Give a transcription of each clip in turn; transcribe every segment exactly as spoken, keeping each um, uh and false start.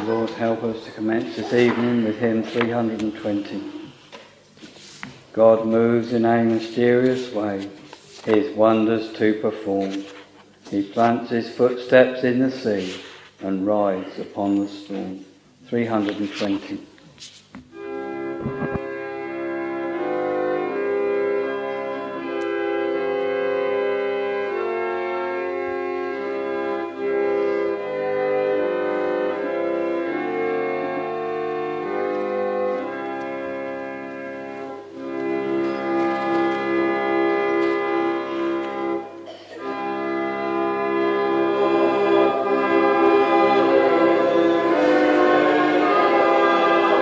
Lord, help us to commence this evening with hymn three hundred twenty. God moves in a mysterious way, his wonders to perform. He plants his footsteps in the sea and rides upon the storm. three hundred twenty. Oh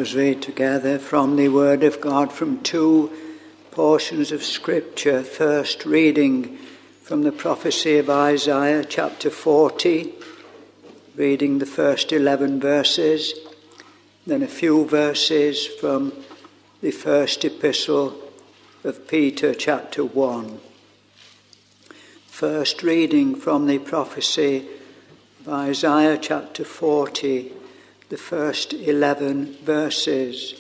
us read together from the Word of God from two portions of Scripture. First, reading from the prophecy of Isaiah, chapter forty, reading the first eleven verses, then a few verses from the first epistle of Peter, chapter one. First, reading from the prophecy of Isaiah, chapter forty, the first eleven verses.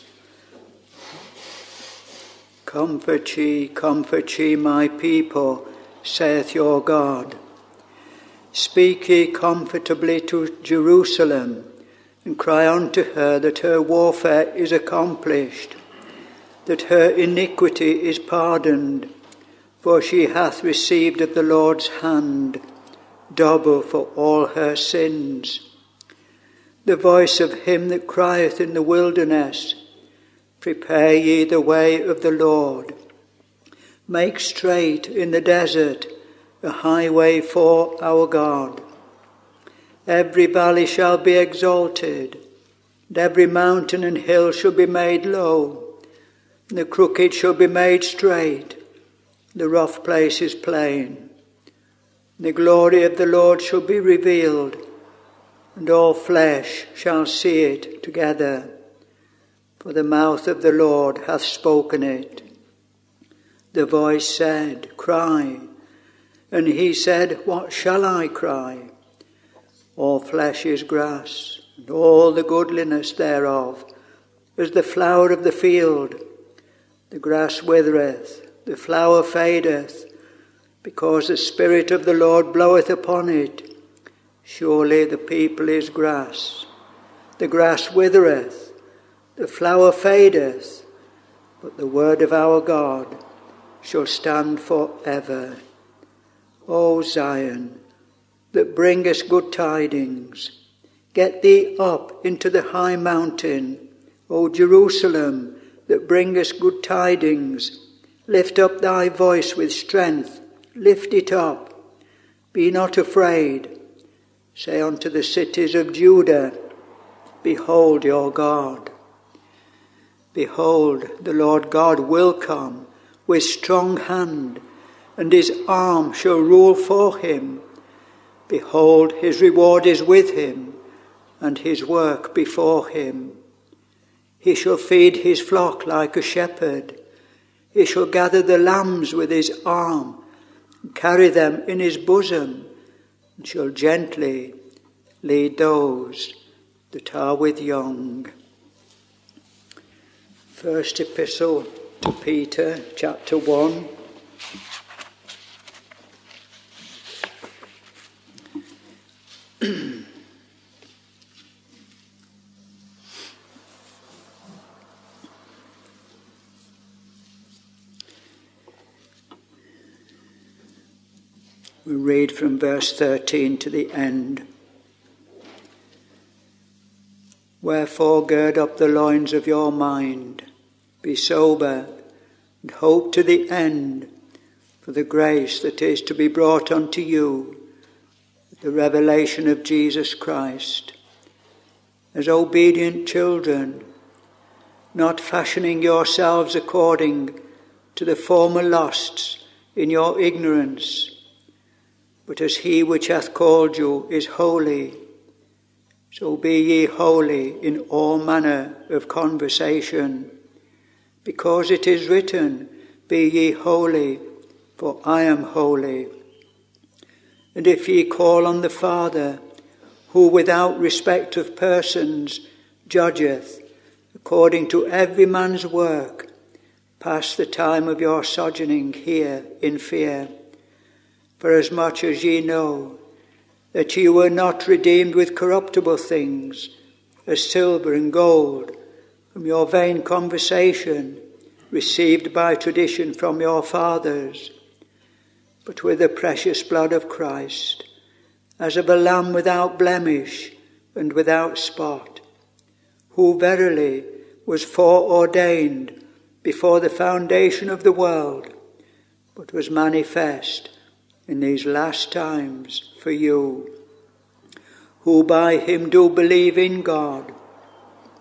Comfort ye, comfort ye, my people, saith your God. Speak ye comfortably to Jerusalem, and cry unto her that her warfare is accomplished, that her iniquity is pardoned, for she hath received of the Lord's hand double for all her sins. The voice of him that crieth in the wilderness, prepare ye the way of the Lord. Make straight in the desert a highway for our God. Every valley shall be exalted, and every mountain and hill shall be made low, and the crooked shall be made straight, the rough places plain. The glory of the Lord shall be revealed, and all flesh shall see it together, for the mouth of the Lord hath spoken it. The voice said, Cry. And he said, What shall I cry? All flesh is grass, and all the goodliness thereof, as the flower of the field. The grass withereth, the flower fadeth, because the Spirit of the Lord bloweth upon it. Surely the people is grass. The grass withereth, the flower fadeth, but the word of our God shall stand for ever. O Zion, that bringest good tidings, get thee up into the high mountain. O Jerusalem, that bringest good tidings, lift up thy voice with strength, lift it up. Be not afraid. Say unto the cities of Judah, Behold your God. Behold, the Lord God will come with strong hand, and his arm shall rule for him. Behold, his reward is with him, and his work before him. He shall feed his flock like a shepherd. He shall gather the lambs with his arm, and carry them in his bosom, and shall gently lead those that are with young. First epistle to Peter, chapter one. We read from verse thirteen to the end. Wherefore gird up the loins of your mind, be sober, and hope to the end for the grace that is to be brought unto you, the revelation of Jesus Christ. As obedient children, not fashioning yourselves according to the former lusts in your ignorance, but as he which hath called you is holy, so be ye holy in all manner of conversation, because it is written, Be ye holy, for I am holy. And if ye call on the Father, who without respect of persons judgeth, according to every man's work, pass the time of your sojourning here in fear. For as much as ye know that ye were not redeemed with corruptible things, as silver and gold, from your vain conversation, received by tradition from your fathers, but with the precious blood of Christ, as of a lamb without blemish and without spot, who verily was foreordained before the foundation of the world, but was manifest in these last times for you, who by him do believe in God,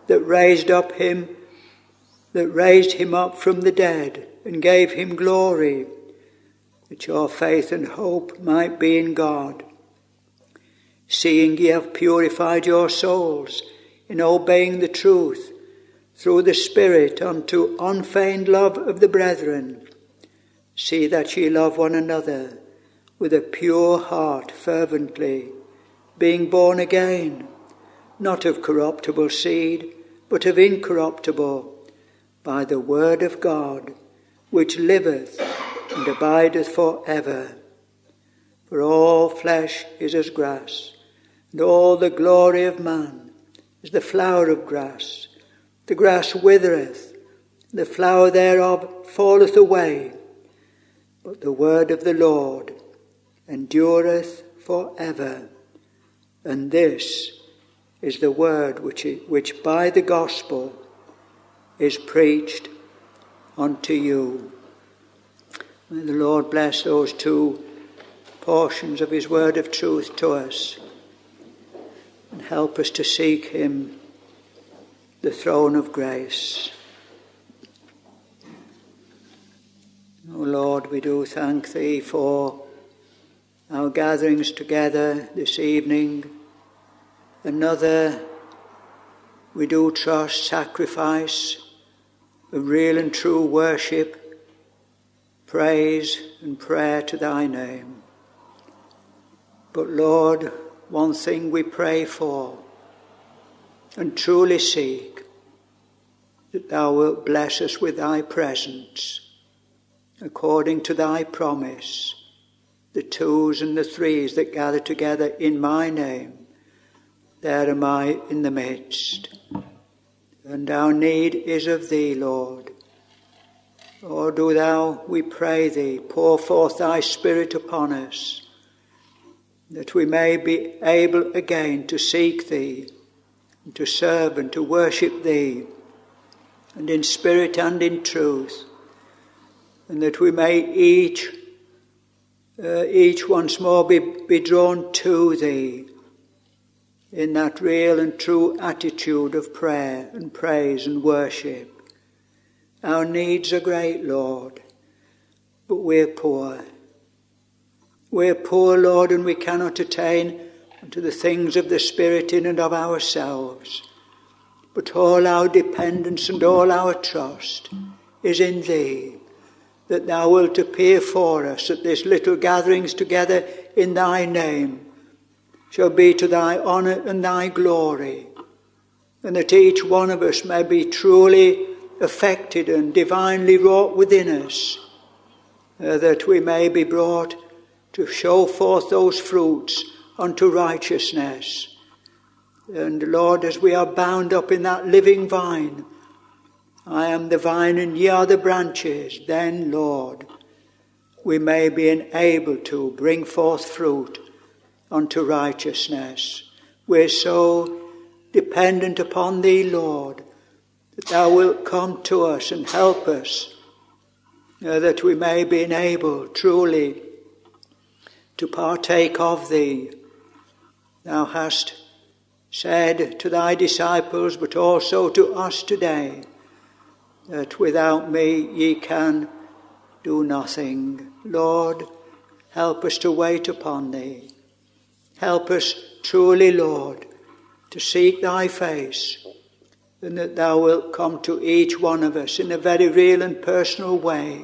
that raised up him, that raised him up from the dead and gave him glory, that your faith and hope might be in God. Seeing ye have purified your souls in obeying the truth through the Spirit unto unfeigned love of the brethren, see that ye love one another with a pure heart fervently, being born again, not of corruptible seed, but of incorruptible, by the word of God, which liveth and abideth for ever. For all flesh is as grass, and all the glory of man is the flower of grass. The grass withereth, the flower thereof falleth away, but the word of the Lord endureth for ever. And this is the word which, which by the gospel is preached unto you. May the Lord bless those two portions of his word of truth to us and help us to seek him, the throne of grace. O Lord, we do thank thee for our gatherings together this evening. Another, we do trust, sacrifice of real and true worship, praise and prayer to thy name. But Lord, one thing we pray for and truly seek, that thou wilt bless us with thy presence, according to thy promise, the twos and the threes that gather together in my name, there am I in the midst. And our need is of thee, Lord. Lord, do thou, we pray thee, pour forth thy Spirit upon us, that we may be able again to seek thee, and to serve and to worship thee, and in spirit and in truth, and that we may each, uh, each once more be, be drawn to thee in that real and true attitude of prayer and praise and worship. Our needs are great, Lord, but we're poor. We're poor, Lord, and we cannot attain unto the things of the Spirit in and of ourselves. But all our dependence and all our trust is in thee, that thou wilt appear for us at this little gatherings together in thy name, shall be to thy honour and thy glory, and that each one of us may be truly affected and divinely wrought within us, uh, that we may be brought to show forth those fruits unto righteousness. And Lord, as we are bound up in that living vine, I am the vine and ye are the branches, then, Lord, we may be enabled to bring forth fruit unto righteousness. We're so dependent upon thee, Lord, that thou wilt come to us and help us, uh, that we may be enabled truly to partake of thee. Thou hast said to thy disciples, but also to us today, that without me ye can do nothing. Lord, help us to wait upon thee. Help us truly, Lord, to seek thy face, and that thou wilt come to each one of us in a very real and personal way,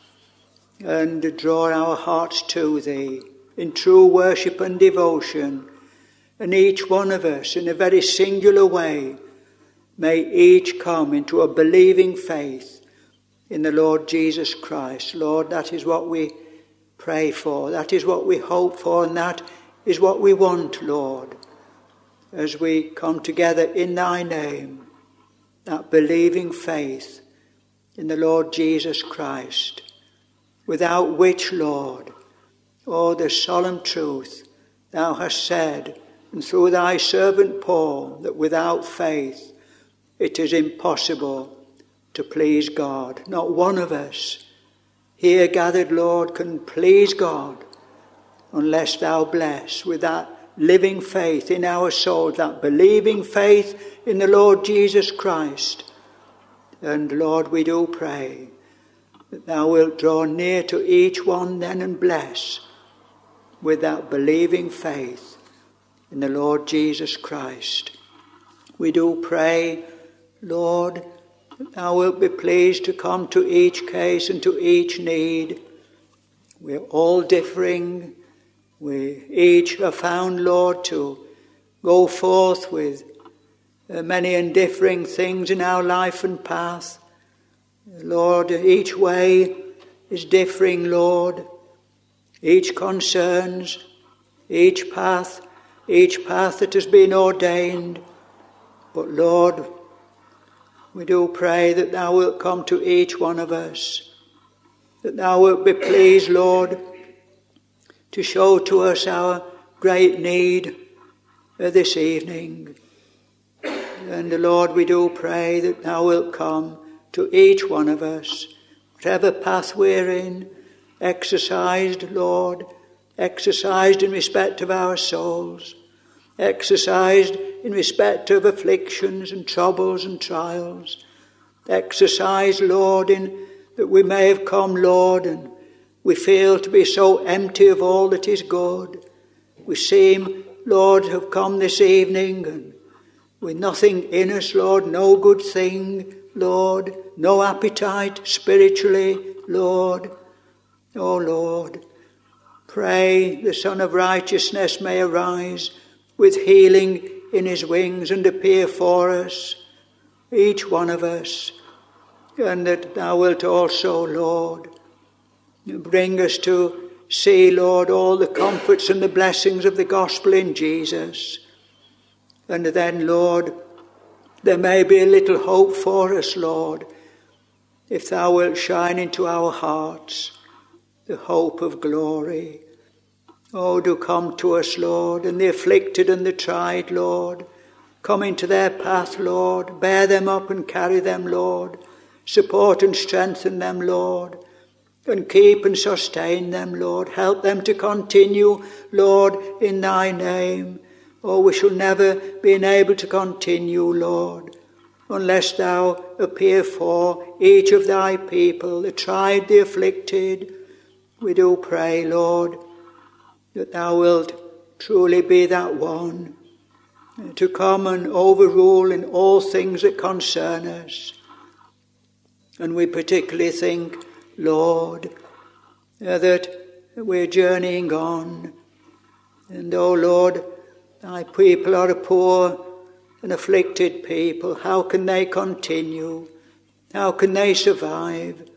and draw our hearts to thee in true worship and devotion. And each one of us, in a very singular way, may each come into a believing faith in the Lord Jesus Christ. Lord, that is what we pray for, that is what we hope for, and that is what we want, Lord, as we come together in thy name, that believing faith in the Lord Jesus Christ, without which, Lord, oh, the solemn truth thou hast said, and through thy servant Paul, that without faith it is impossible to please God. Not one of us here gathered, Lord, can please God unless thou bless with that living faith in our soul, that believing faith in the Lord Jesus Christ. And Lord, we do pray that thou wilt draw near to each one then and bless with that believing faith in the Lord Jesus Christ. We do pray, Lord, that thou wilt be pleased to come to each case and to each need. We're all differing. We each have found, Lord, to go forth with many and differing things in our life and path. Lord, each way is differing, Lord. Each concerns, each path, each path that has been ordained. But Lord, we do pray that thou wilt come to each one of us, that thou wilt be pleased, Lord, to show to us our great need this evening. And Lord, we do pray that thou wilt come to each one of us, whatever path we're in, exercised, Lord, exercised in respect of our souls, exercised in respect of afflictions and troubles and trials, exercised, Lord, in that we may have come, Lord, and we feel to be so empty of all that is good. We seem, Lord, to have come this evening and with nothing in us, Lord, no good thing, Lord, no appetite spiritually, Lord. Oh, Lord, pray the Son of Righteousness may arise with healing in his wings and appear for us, each one of us, and that thou wilt also, Lord, bring us to see, Lord, all the comforts and the blessings of the gospel in Jesus. And then, Lord, there may be a little hope for us, Lord, if thou wilt shine into our hearts the hope of glory. Oh, do come to us, Lord, and the afflicted and the tried, Lord. Come into their path, Lord. Bear them up and carry them, Lord. Support and strengthen them, Lord. And keep and sustain them, Lord. Help them to continue, Lord, in thy name. Oh, we shall never be able to continue, Lord, unless thou appear for each of thy people, the tried, the afflicted. We do pray, Lord, that thou wilt truly be that one to come and overrule in all things that concern us. And we particularly think, Lord, that we're journeying on. And, oh, Lord, thy people are a poor and afflicted people. How can they continue? How can they survive?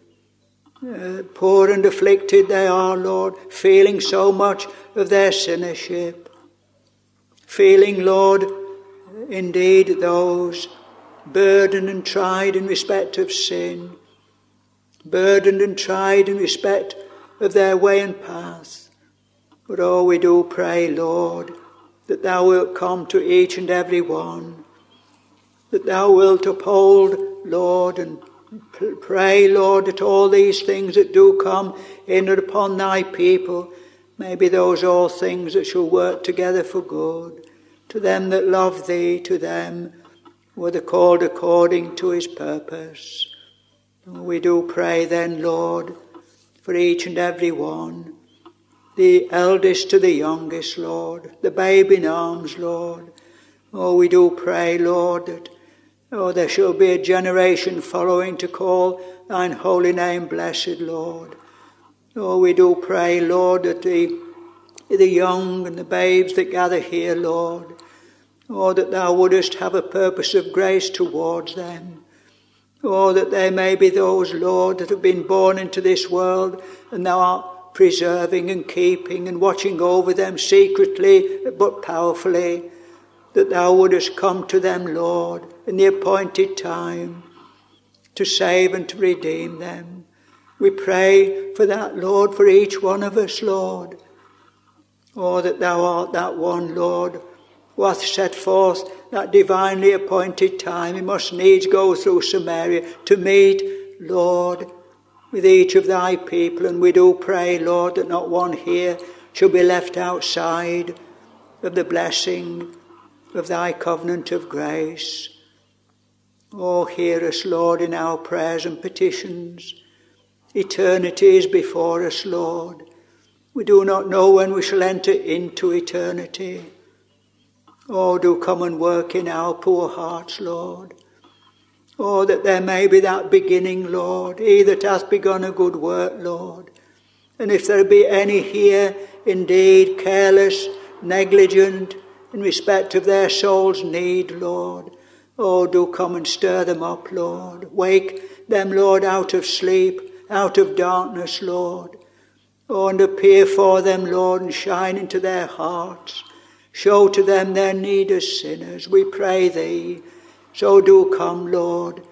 Uh, poor and afflicted they are, Lord, feeling so much of their sinnership. Feeling, Lord, indeed those burdened and tried in respect of sin. Burdened and tried in respect of their way and path. But oh, we do pray, Lord, that thou wilt come to each and every one, that thou wilt uphold, Lord, and pray, Lord, that all these things that do come in and upon thy people may be those all things that shall work together for good, to them that love thee, to them who are called according to his purpose. We do pray then, Lord, for each and every one, the eldest to the youngest, Lord, the babe in arms, Lord. Oh, we do pray, Lord, that oh, there shall be a generation following to call thine holy name blessed, Lord. Oh, we do pray, Lord, that the, the young and the babes that gather here, Lord, oh, that thou wouldest have a purpose of grace towards them. Oh, that there may be those, Lord, that have been born into this world and thou art preserving and keeping and watching over them secretly but powerfully, that thou wouldest come to them, Lord, in the appointed time to save and to redeem them. We pray for that, Lord, for each one of us, Lord. Oh, that thou art that one, Lord, who hath set forth that divinely appointed time. He must needs go through Samaria to meet, Lord, with each of thy people. And we do pray, Lord, that not one here shall be left outside. of the blessing of thy covenant of grace. Oh, hear us, Lord, in our prayers and petitions. Eternity is before us, Lord. We do not know when we shall enter into eternity. Oh, do come and work in our poor hearts, Lord. Oh, that there may be that beginning, Lord, he that hath begun a good work, Lord. And if there be any here, indeed, careless, negligent, in respect of their soul's need, Lord, oh, do come and stir them up, Lord. Wake them, Lord, out of sleep, out of darkness, Lord. Oh, and appear for them, Lord, and shine into their hearts. Show to them their need as sinners, we pray thee. So do come, Lord,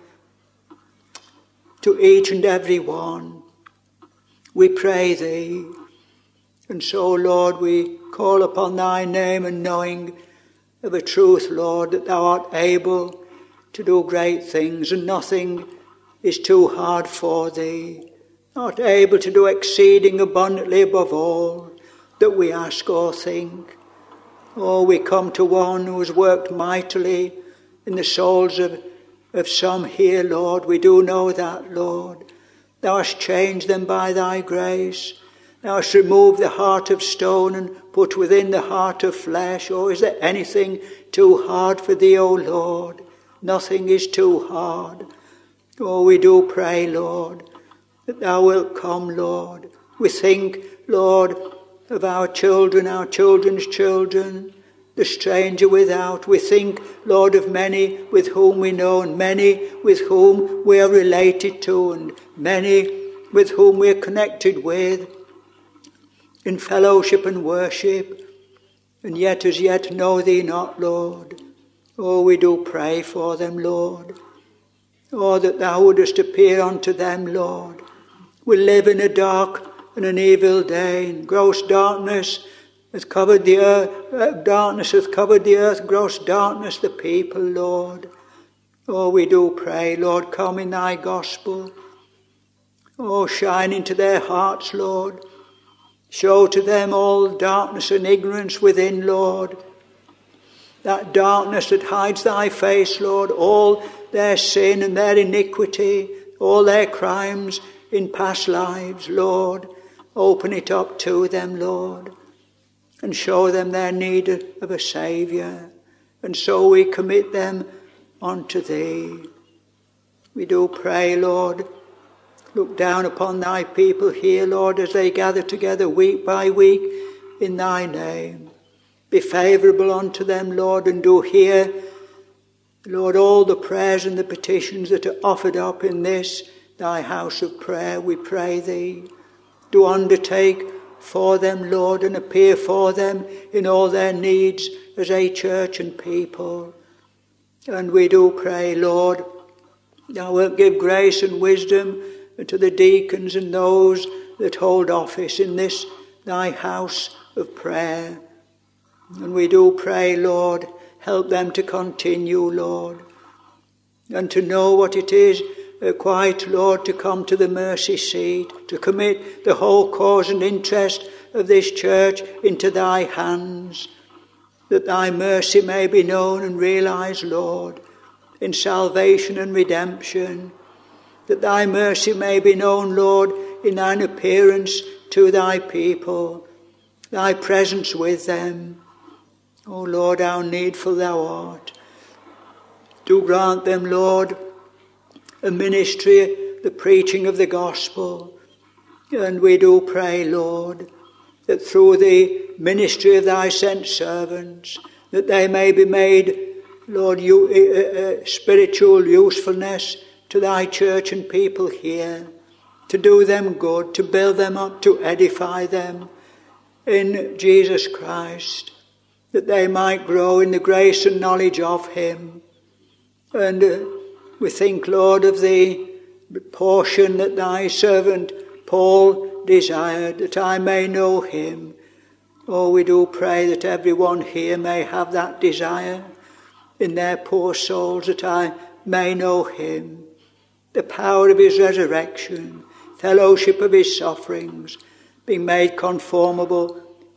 to each and every one. We pray thee. And so, Lord, we call upon thy name, and knowing of a truth, Lord, that thou art able to do great things, and nothing is too hard for thee. Thou art able to do exceeding abundantly above all that we ask or think. Oh, we come to one who has worked mightily in the souls of, of some here, Lord. We do know that, Lord. Thou hast changed them by thy grace. Thou hast removed the heart of stone and put within the heart of flesh. Oh, is there anything too hard for thee, O Lord? Nothing is too hard. Oh, we do pray, Lord, that thou wilt come, Lord. We think, Lord, of our children, our children's children, the stranger without. We think, Lord, of many with whom we know, and many with whom we are related to, and many with whom we are connected with in fellowship and worship, and yet as yet know thee not, Lord. Oh, we do pray for them, Lord. Oh, that thou wouldest appear unto them, Lord. We live in a dark and an evil day, and gross darkness hath covered the earth, uh, darkness hath covered the earth, gross darkness the people, Lord. Oh, we do pray, Lord, come in thy gospel. Oh, shine into their hearts, Lord. Show to them all darkness and ignorance within, Lord. That darkness that hides thy face, Lord, all their sin and their iniquity, all their crimes in past lives, Lord. Open it up to them, Lord, and show them their need of a Saviour. And so we commit them unto thee. We do pray, Lord, look down upon thy people here, Lord, as they gather together week by week in thy name. Be favourable unto them, Lord, and do hear, Lord, all the prayers and the petitions that are offered up in this thy house of prayer, we pray thee. Do undertake for them, Lord, and appear for them in all their needs as a church and people. And we do pray, Lord, thou wilt give grace and wisdom to the deacons and those that hold office in this thy house of prayer. And we do pray, Lord, help them to continue, Lord, and to know what it is uh, quite, Lord, to come to the mercy seat, to commit the whole cause and interest of this church into thy hands, that thy mercy may be known and realized, Lord, in salvation and redemption, that thy mercy may be known, Lord, in thine appearance to thy people, thy presence with them. O Lord, how needful thou art. Do grant them, Lord, a ministry, the preaching of the gospel. And we do pray, Lord, that through the ministry of thy sent servants, that they may be made, Lord, you, uh, uh, spiritual usefulness to thy church and people here, to do them good, to build them up, to edify them in Jesus Christ, that they might grow in the grace and knowledge of him. And uh, we think, Lord, of the portion that thy servant Paul desired, that I may know him. Oh, we do pray that everyone here may have that desire in their poor souls, that I may know him, the power of his resurrection, fellowship of his sufferings, being made conformable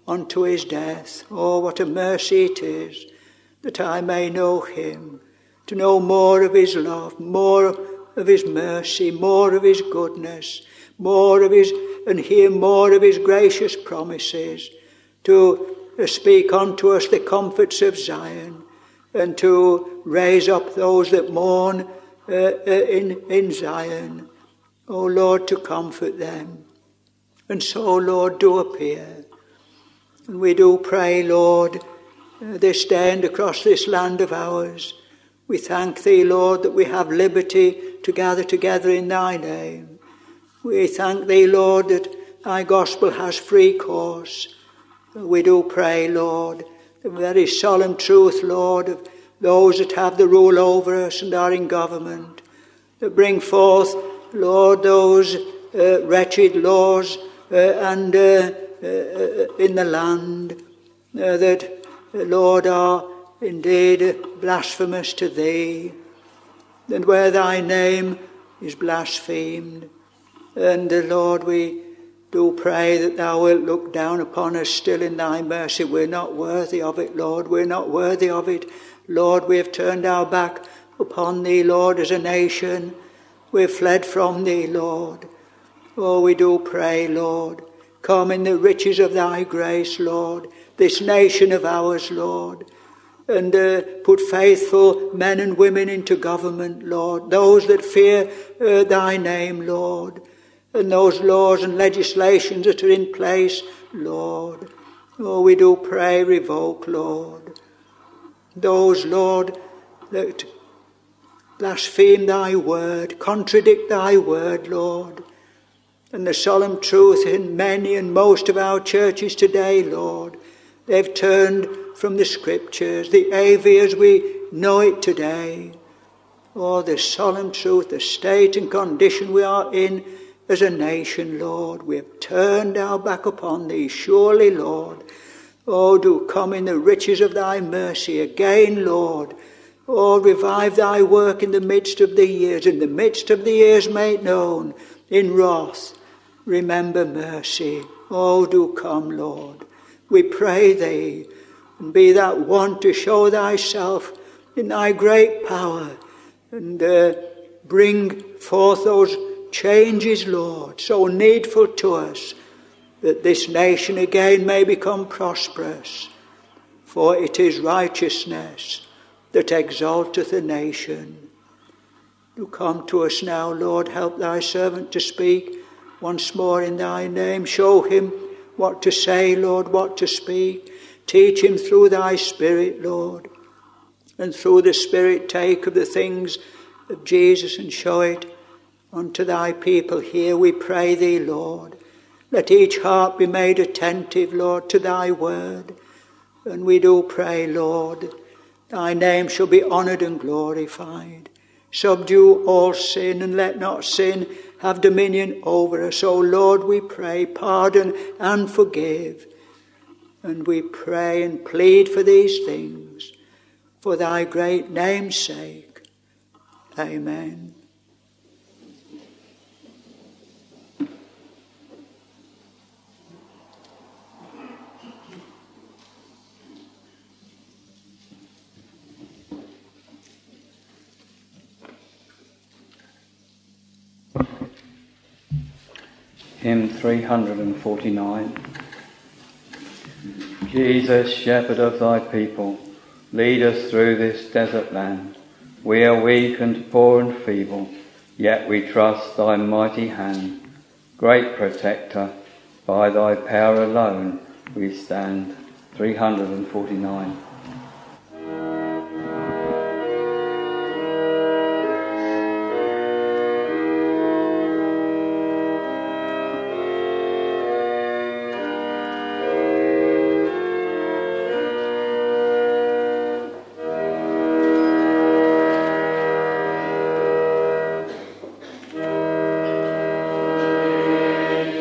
unto his death. Oh, what a mercy it is that I may know him, to know more of his love, more of his mercy, more of his goodness, more of his, and hear more of his gracious promises, to speak unto us the comforts of Zion, and to raise up those that mourn uh, uh, in, in Zion. O Lord, to comfort them. And so, Lord, do appear. And we do pray, Lord, uh, this day and across this land of ours, we thank thee, Lord, that we have liberty to gather together in thy name. We thank thee, Lord, that thy gospel has free course. We do pray, Lord, the very solemn truth, Lord, of those that have the rule over us and are in government, that bring forth, Lord, those uh, wretched laws uh, and uh, uh, in the land uh, that, uh, Lord, are indeed blasphemous to thee, and where thy name is blasphemed. And, uh, Lord, we do pray that thou wilt look down upon us still in thy mercy. We're not worthy of it, Lord. We're not worthy of it. Lord, we have turned our back upon thee, Lord, as a nation. We've fled from thee, Lord. Oh, we do pray, Lord, come in the riches of thy grace, Lord, this nation of ours, Lord, and uh, put faithful men and women into government, Lord, those that fear uh, thy name, Lord, and those laws and legislations that are in place, Lord. Oh, we do pray, revoke, Lord, those, Lord, that blaspheme thy word, contradict thy word, Lord. And the solemn truth in many and most of our churches today, Lord, they've turned from the scriptures, the A V as we know it today. Oh, the solemn truth, the state and condition we are in as a nation, Lord. We have turned our back upon thee. Surely, Lord, oh, do come in the riches of thy mercy again, Lord. Oh, revive thy work in the midst of the years, in the midst of the years made known, in wrath. Remember mercy. Oh, do come, Lord. We pray thee, and be that one to show thyself in thy great power, and uh, bring forth those changes, Lord, so needful to us, that this nation again may become prosperous. For it is righteousness that exalteth a nation. Do come to us now, Lord. Help thy servant to speak once more in thy name. Show him what to say, Lord, what to speak. Teach him through thy Spirit, Lord. And through the Spirit take of the things of Jesus and show it unto thy people here, we pray thee, Lord. Let each heart be made attentive, Lord, to thy word. And we do pray, Lord, thy name shall be honoured and glorified. Subdue all sin, and let not sin have dominion over us. O Lord, we pray, pardon and forgive. And we pray and plead for these things, for thy great name's sake. Amen. Hymn three hundred forty-nine. Jesus, shepherd of thy people, lead us through this desert land. We are weak and poor and feeble, yet we trust thy mighty hand. Great protector, by thy power alone we stand. three hundred forty-nine.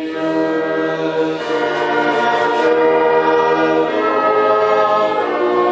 Oh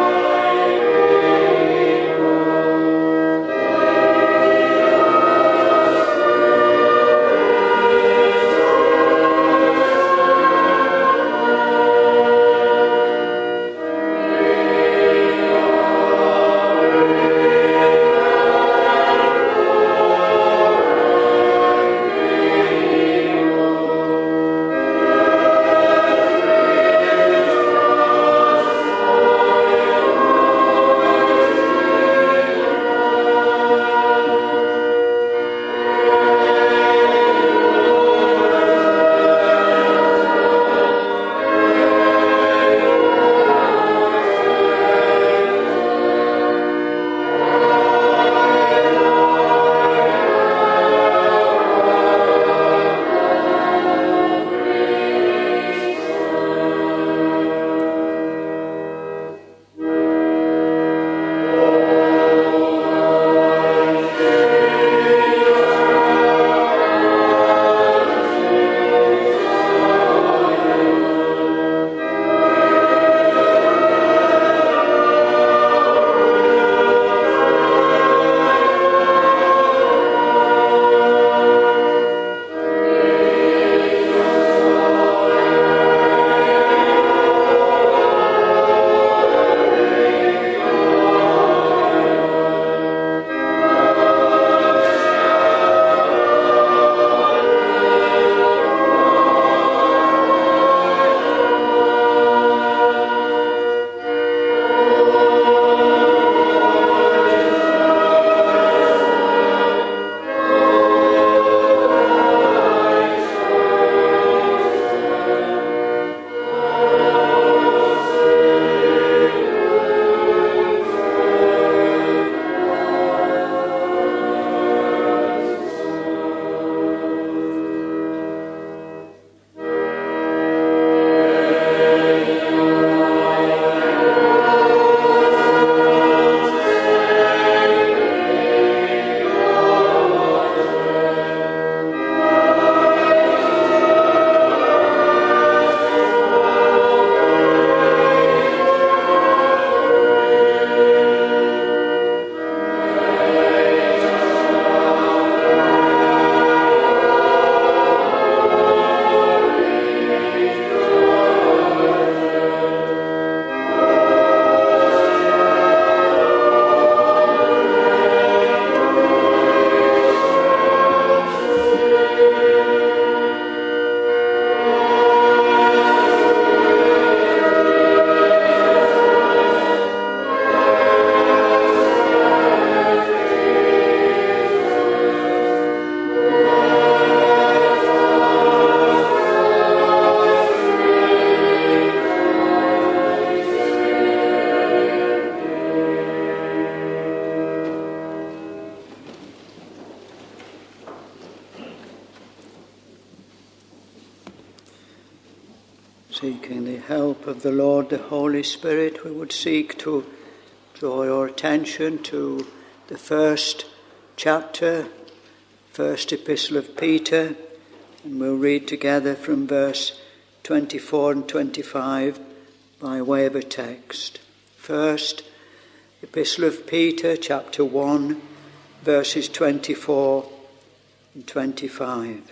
Seeking the help of the Lord, the Holy Spirit, we would seek to draw your attention to the first chapter, first epistle of Peter, and we'll read together from verse twenty-four and twenty-five by way of a text. First epistle of Peter, chapter one, verses twenty-four and twenty-five.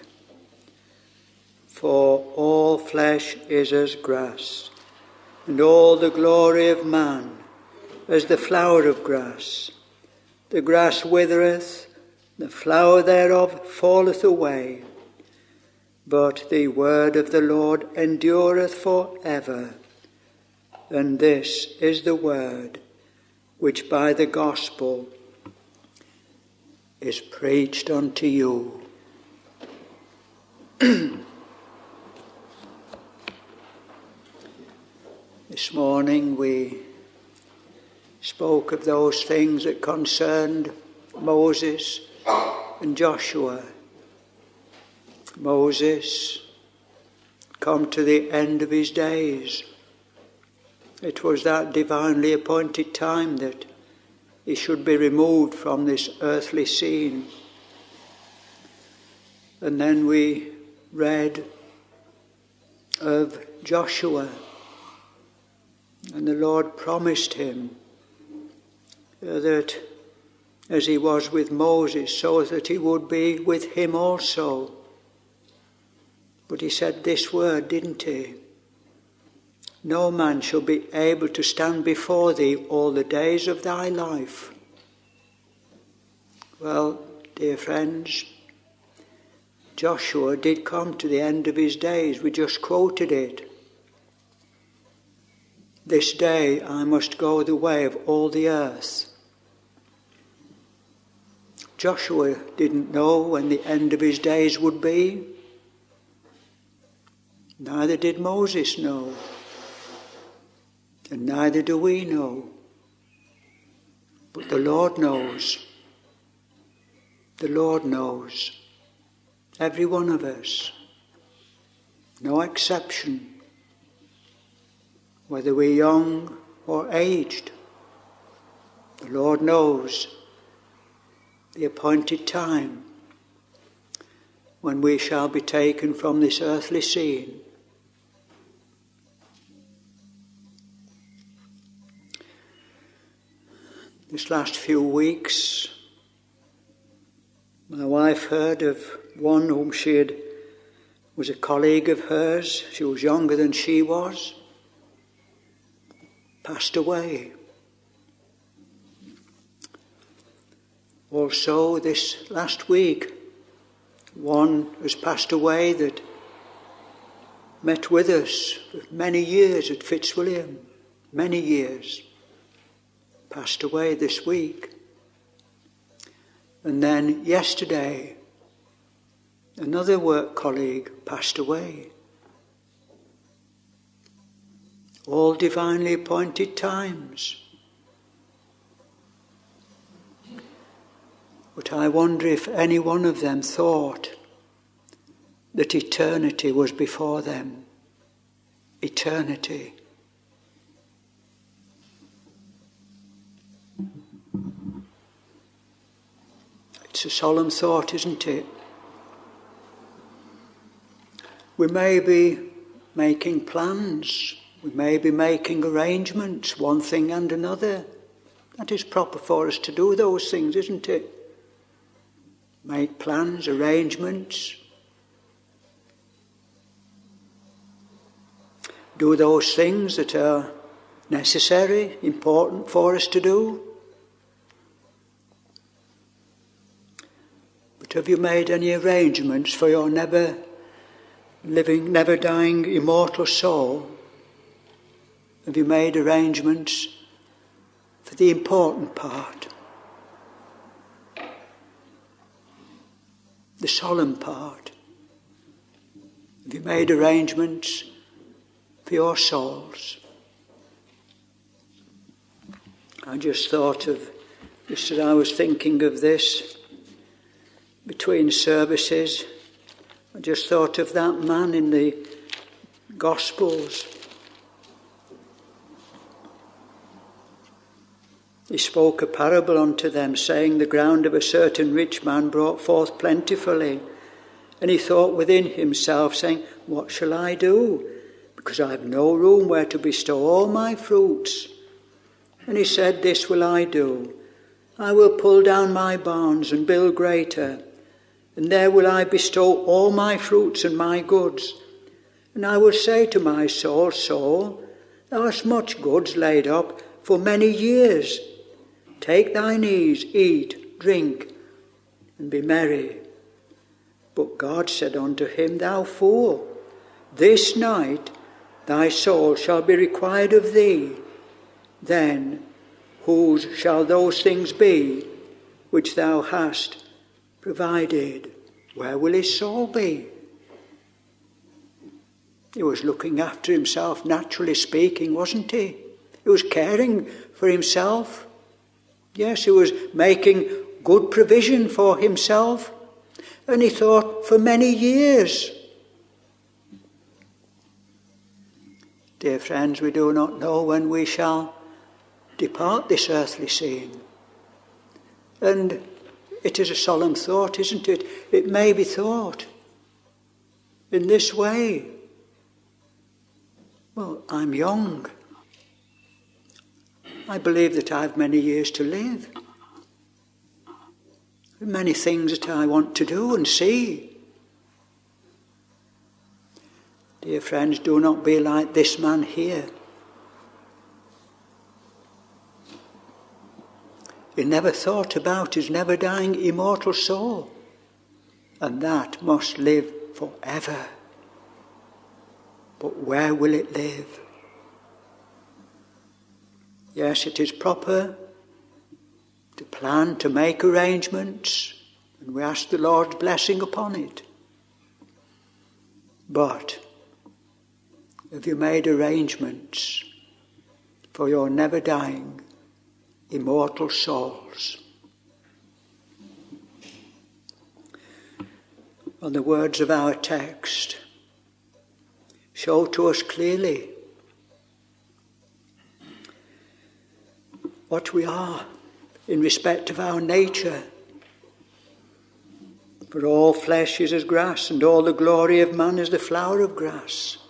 For all flesh is as grass, and all the glory of man as the flower of grass. The grass withereth, the flower thereof falleth away, but the word of the Lord endureth for ever. And this is the word which by the gospel is preached unto you. This morning we spoke of those things that concerned Moses and Joshua. Moses come to the end of his days. It was that divinely appointed time that he should be removed from this earthly scene. And then we read of Joshua. And the Lord promised him that as he was with Moses, so that he would be with him also. But he said this word, didn't he? No man shall be able to stand before thee all the days of thy life. Well, dear friends, Joshua did come to the end of his days. We just quoted it. This day I must go the way of all the earth. Joshua didn't know when the end of his days would be. Neither did Moses know. And neither do we know. But the Lord knows. The Lord knows. Every one of us. No exception. Whether we're young or aged, the Lord knows the appointed time when we shall be taken from this earthly scene. This last few weeks, my wife heard of one whom she had, was a colleague of hers. She was younger than she was. Passed away. Also, this last week, one has passed away that met with us for many years at Fitzwilliam. Many years. Passed away this week. And then yesterday, another work colleague passed away. All divinely appointed times. But I wonder if any one of them thought that eternity was before them. Eternity. It's a solemn thought, isn't it? We may be making plans. We may be making arrangements, one thing and another. That is proper for us to do those things, isn't it? Make plans, arrangements. Do those things that are necessary, important for us to do. But have you made any arrangements for your never living, never dying, immortal soul? Have you made arrangements for the important part? The solemn part? Have you made arrangements for your souls? I just thought of, just as I was thinking of this, between services, I just thought of that man in the Gospels. He spoke a parable unto them, saying, the ground of a certain rich man brought forth plentifully. And he thought within himself, saying, what shall I do? Because I have no room where to bestow all my fruits. And he said, this will I do. I will pull down my barns and build greater, and there will I bestow all my fruits and my goods. And I will say to my soul, soul, thou hast much goods laid up for many years. Take thine ease, eat, drink, and be merry. But God said unto him, thou fool, this night thy soul shall be required of thee. Then whose shall those things be which thou hast provided? Where will his soul be? He was looking after himself, naturally speaking, wasn't he? He was caring for himself. Yes, he was making good provision for himself. And he thought for many years. Dear friends, we do not know when we shall depart this earthly scene. And it is a solemn thought, isn't it? It may be thought in this way. Well, I'm young. I believe that I have many years to live. Many things that I want to do and see. Dear friends, do not be like this man here. He never thought about his never-dying immortal soul, and that must live forever. But where will it live? Yes, it is proper to plan, to make arrangements, and we ask the Lord's blessing upon it. But have you made arrangements for your never-dying, immortal souls? Well, the words of our text show to us clearly what we are in respect of our nature. For all flesh is as grass, and all the glory of man is the flower of grass.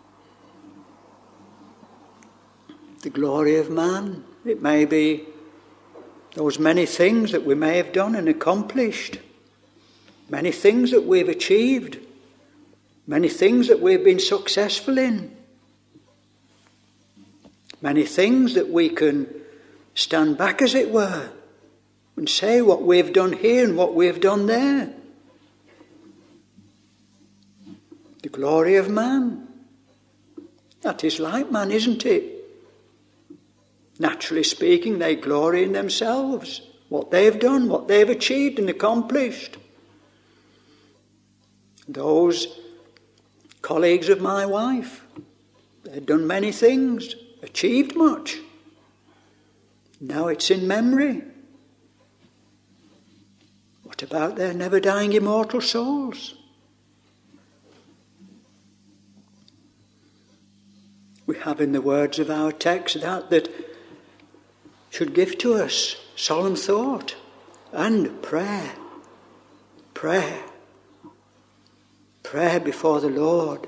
The glory of man, it may be those many things that we may have done and accomplished, many things that we've achieved, many things that we've been successful in, many things that we can stand back, as it were, and say what we've done here and what we've done there. The glory of man. That is like man, isn't it? Naturally speaking, they glory in themselves, what they've done, what they've achieved and accomplished. Those colleagues of my wife, they've done many things, achieved much. Now it's in memory. What about their never-dying immortal souls? We have in the words of our text that that should give to us solemn thought and prayer. Prayer. Prayer before the Lord.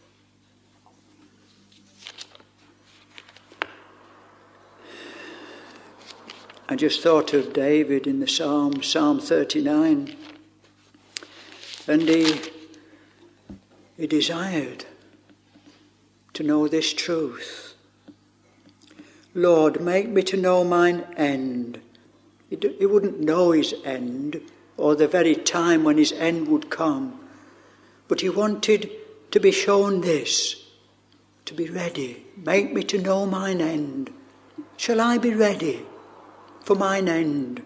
I just thought of David in the Psalm, Psalm thirty-nine. And he, he desired to know this truth. Lord, make me to know mine end. He, d- he wouldn't know his end or the very time when his end would come. But he wanted to be shown this, to be ready. Make me to know mine end. Shall I be ready for mine end?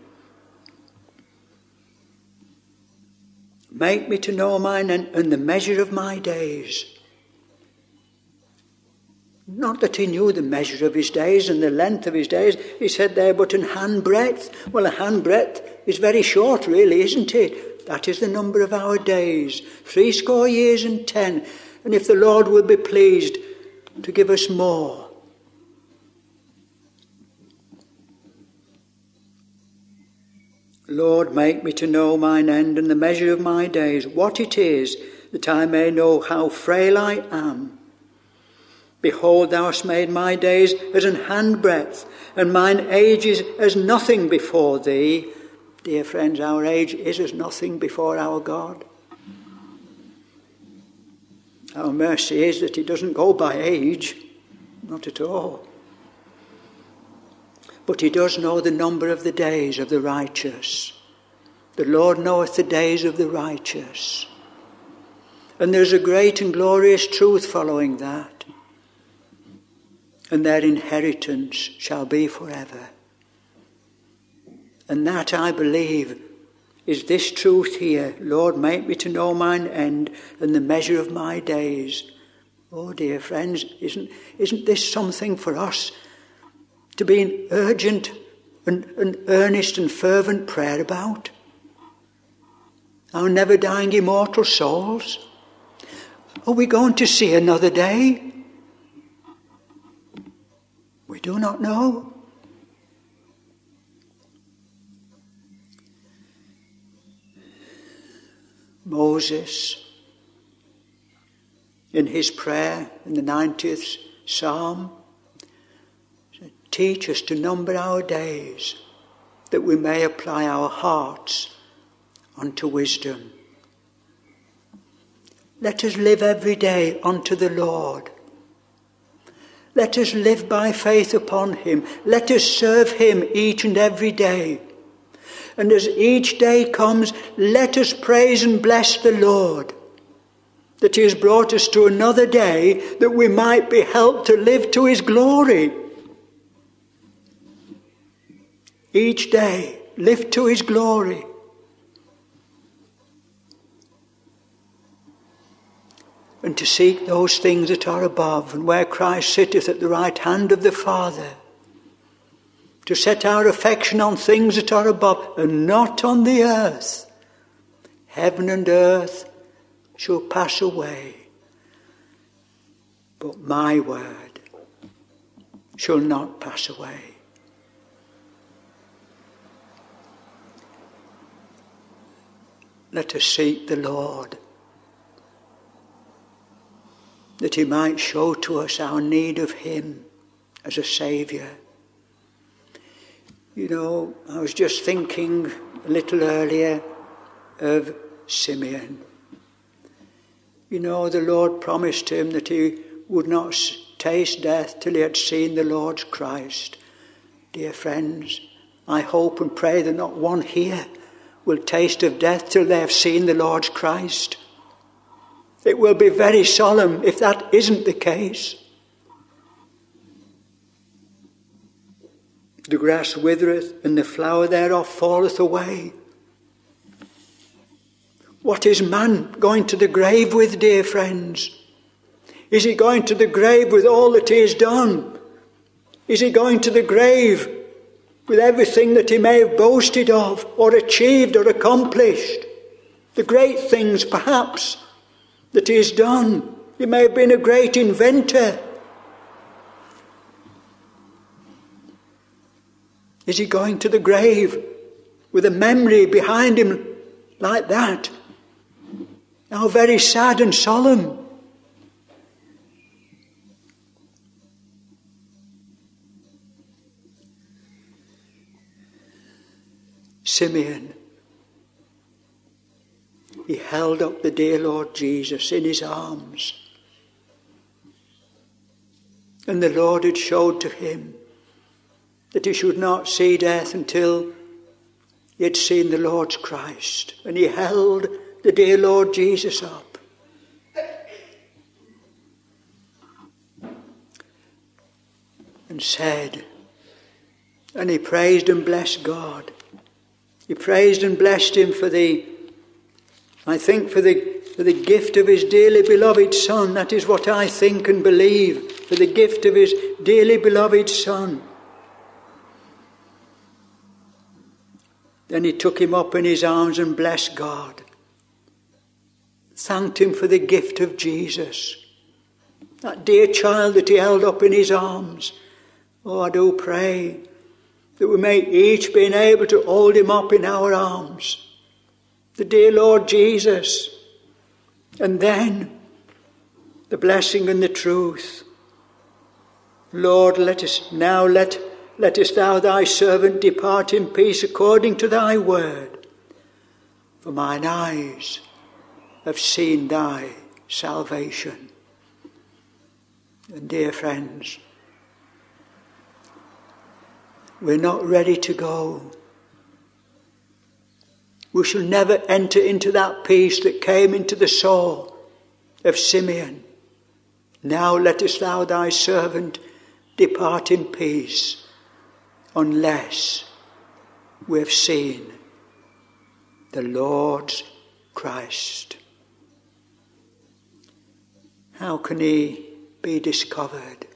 Make me to know mine end and the measure of my days. Not that he knew the measure of his days and the length of his days. He said there, but an handbreadth. Well, a handbreadth is very short, really, isn't it? That is the number of our days. Three score years and ten. and if the Lord will be pleased to give us more. Lord, make me to know mine end and the measure of my days, what it is, that I may know how frail I am. Behold, thou hast made my days as an handbreadth, and mine age is as nothing before thee. Dear friends, our age is as nothing before our God. Our mercy is that it doesn't go by age, not at all. But he does know the number of the days of the righteous. The Lord knoweth the days of the righteous. And there's a great and glorious truth following that. And their inheritance shall be forever. And that, I believe, is this truth here. Lord, make me to know mine end and the measure of my days. Oh, dear friends, isn't, isn't this something for us to be in urgent and, and earnest and fervent prayer about? Our never-dying immortal souls. Are we going to see another day? We do not know. Moses, in his prayer in the ninetieth Psalm, said, teach us to number our days, that we may apply our hearts unto wisdom. Let us live every day unto the Lord. Let us live by faith upon him. Let us serve him each and every day. And as each day comes, let us praise and bless the Lord, that he has brought us to another day, that we might be helped to live to his glory. Each day, live to his glory. And to seek those things that are above, and where Christ sitteth at the right hand of the Father. To set our affection on things that are above, and not on the earth. Heaven and earth shall pass away, but my word shall not pass away. Let us seek the Lord, that he might show to us our need of him as a Saviour. You know, I was just thinking a little earlier of Simeon. You know, the Lord promised him that he would not taste death till he had seen the Lord's Christ. Dear friends, I hope and pray that not one here will taste of death till they have seen the Lord's Christ. It will be very solemn if that isn't the case. The grass withereth, and the flower thereof falleth away. What is man going to the grave with, dear friends? Is he going to the grave with all that he has done? Is he going to the grave with everything that he may have boasted of, or achieved, or accomplished? The great things, perhaps, that he has done. He may have been a great inventor. Is he going to the grave with a memory behind him like that? How very sad and solemn. Simeon, he held up the dear Lord Jesus in his arms. And the Lord had showed to him that he should not see death until he had seen the Lord's Christ. And he held the dear Lord Jesus up. And said, and he praised and blessed God. He praised and blessed him for the, I think for the, for the gift of his dearly beloved Son. That is what I think and believe. For the gift of his dearly beloved Son. Then he took him up in his arms and blessed God. thanked him for the gift of Jesus. That dear child that he held up in his arms. Oh, I do pray that we may each be able to hold him up in our arms. The dear Lord Jesus. And then the blessing and the truth. Lord, let us now let lettest thou thy servant depart in peace according to thy word. For mine eyes have seen thy salvation. And dear friends, we're not ready to go. We shall never enter into that peace that came into the soul of Simeon. Now lettest thou thy servant depart in peace, unless we have seen the Lord's Christ. How can he be discovered?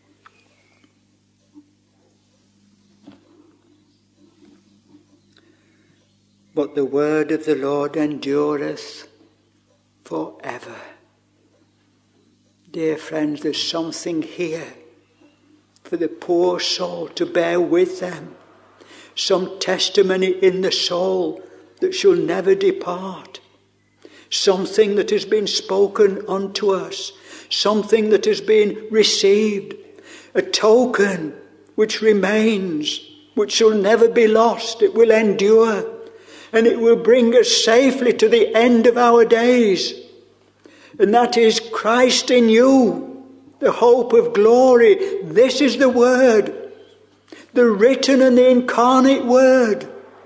But the word of the Lord endureth forever. Dear friends, there's something here for the poor soul to bear with them. Some testimony in the soul that shall never depart. Something that has been spoken unto us. Something that has been received. A token which remains, which shall never be lost. It will endure. And it will bring us safely to the end of our days. And that is Christ in you, the hope of glory. This is the word, the written and the incarnate word.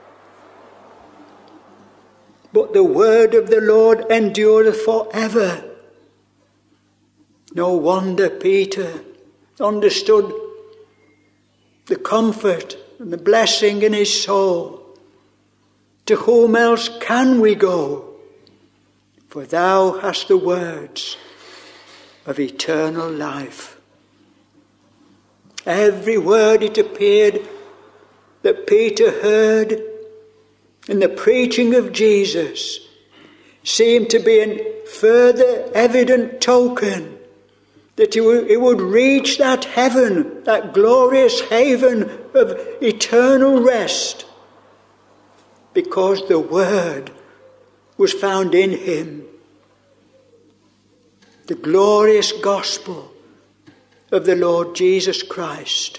But the word of the Lord endureth forever. No wonder Peter understood the comfort and the blessing in his soul. To whom else can we go? For thou hast the words of eternal life. Every word, it appeared, that Peter heard in the preaching of Jesus seemed to be a further evident token that he would, he would reach that heaven, that glorious haven of eternal rest, because the word was found in him. The glorious gospel of the Lord Jesus Christ.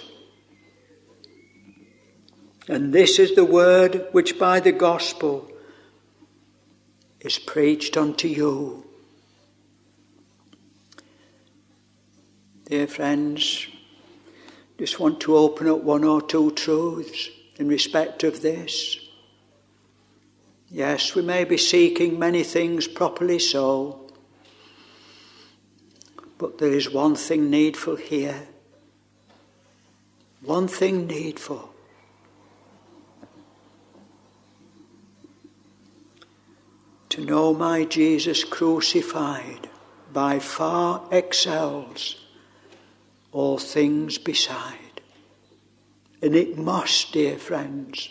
And this is the word which by the gospel is preached unto you. Dear friends, just want to open up one or two truths in respect of this. Yes, we may be seeking many things, properly so. But there is one thing needful here. One thing needful. To know my Jesus crucified by far excels all things beside. And it must, dear friends,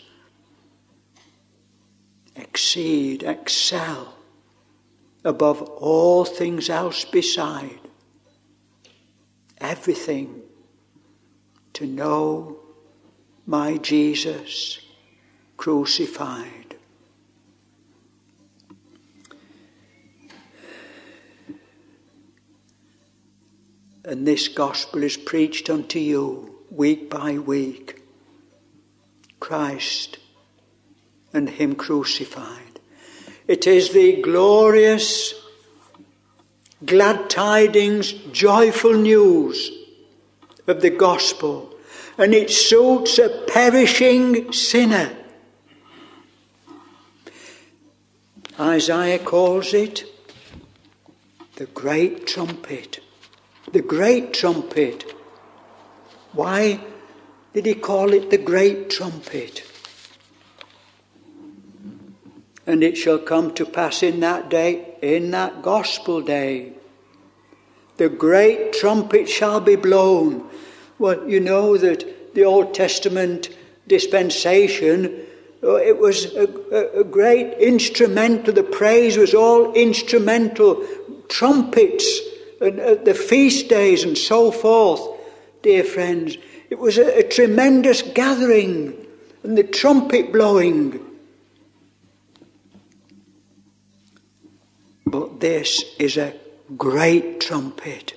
exceed, excel above all things else beside. Everything to know my Jesus crucified. And this gospel is preached unto you week by week. Christ and him crucified. It is the glorious, glad tidings, joyful news of the gospel. And it suits a perishing sinner. Isaiah calls it the great trumpet. The great trumpet. Why did he call it the great trumpet? And it shall come to pass in that day, in that gospel day, the great trumpet shall be blown. Well, you know that the Old Testament dispensation Oh, it was a, a, a great instrumental. The praise was all instrumental. Trumpets and uh, the feast days and so forth, dear friends. It was a, a tremendous gathering and the trumpet blowing. But this is a great trumpet.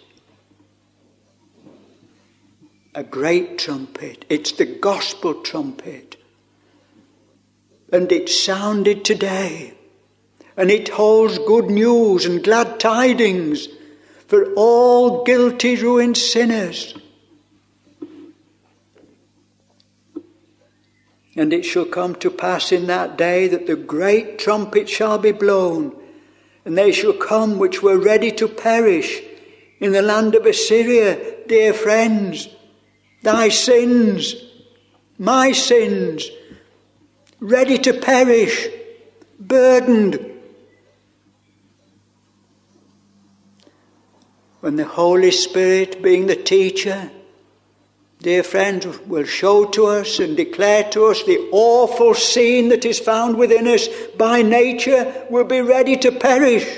A great trumpet. It's the gospel trumpet. And it sounded today. And it holds good news and glad tidings for all guilty, ruined sinners. And it shall come to pass in that day that the great trumpet shall be blown, and they shall come which were ready to perish in the land of Assyria, dear friends. Thy sins, my sins, ready to perish, burdened. When the Holy Spirit, being the teacher, dear friends, will show to us and declare to us the awful sin that is found within us by nature, we'll be ready to perish.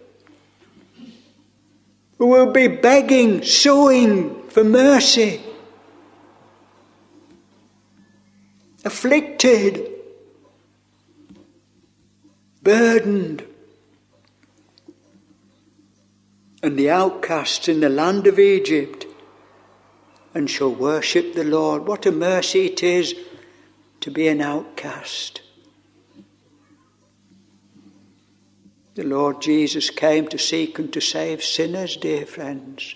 We will be begging, suing for mercy. Afflicted, burdened. And the outcasts in the land of Egypt, and shall worship the Lord. What a mercy it is to be an outcast. The Lord Jesus came to seek and to save sinners, dear friends.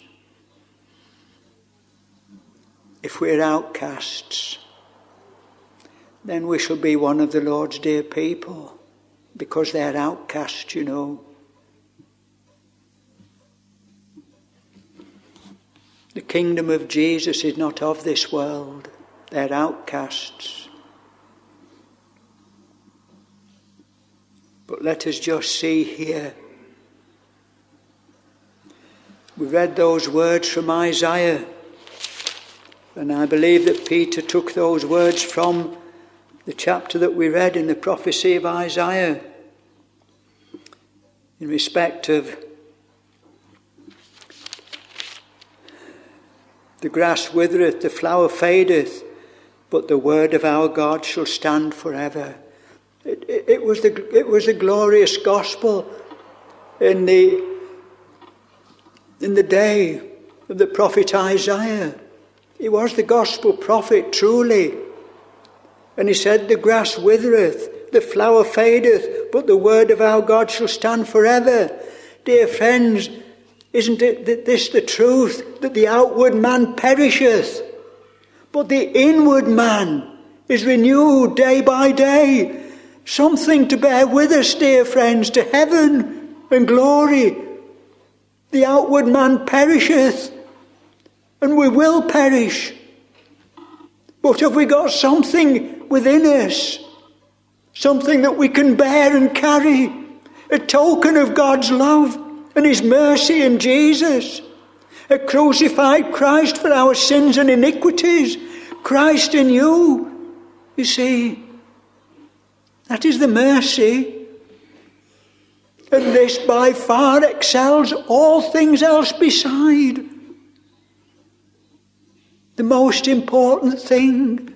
If we're outcasts, then we shall be one of the Lord's dear people, because they're outcasts, you know. The kingdom of Jesus is not of this world. They're outcasts. But let us just see here. We read those words from Isaiah, and I believe that Peter took those words from the chapter that we read in the prophecy of Isaiah in respect of the grass withereth, the flower fadeth, but the word of our God shall stand forever. It, it, it was the it was a glorious gospel in the in the day of the prophet Isaiah. He was the gospel prophet truly. And he said, the grass withereth, the flower fadeth, but the word of our God shall stand forever. Dear friends, isn't it this the truth, that the outward man perisheth, but the inward man is renewed day by day? Something to bear with us, dear friends, to heaven and glory. The outward man perisheth, and we will perish. But have we got something within us, something that we can bear and carry, a token of God's love and his mercy in Jesus, a crucified Christ for our sins and iniquities, Christ in you, you see. That is the mercy. And this by far excels all things else beside. The most important thing.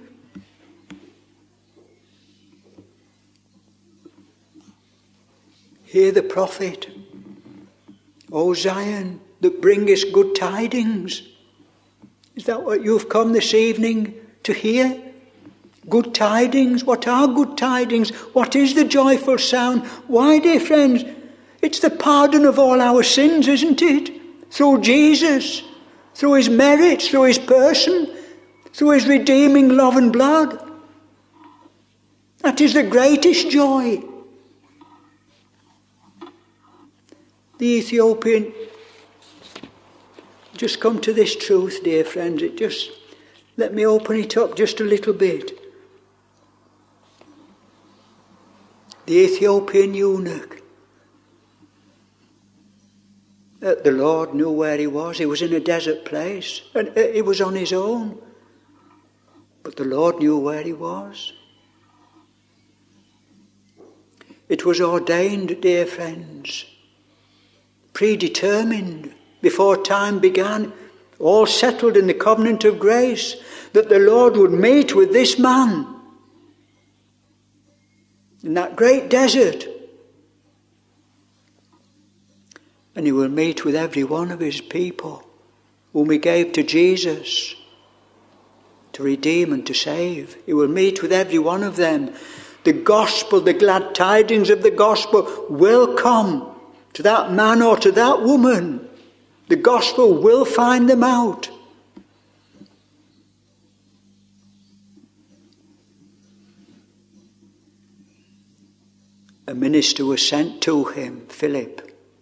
Hear the prophet, O Zion, that bringest good tidings. Is that what you've come this evening to hear? Good tidings? What are good tidings? What is the joyful sound? Why, dear friends? It's the pardon of all our sins, isn't it? Through Jesus, through his merits, through his person, through his redeeming love and blood. That is the greatest joy. The Ethiopian, just come to this truth, dear friends. It just, let me open it up just a little bit. The Ethiopian eunuch, uh, the Lord knew where he was. He was in a desert place, and uh, he was on his own. But the Lord knew where he was. It was ordained, dear friends, predetermined before time began, all settled in the covenant of grace, that the Lord would meet with this man in that great desert. And he will meet with every one of his people whom he gave to Jesus to redeem and to save. He will meet with every one of them. The gospel, the glad tidings of the gospel will come to that man or to that woman. The gospel will find them out. A minister was sent to him, Philip.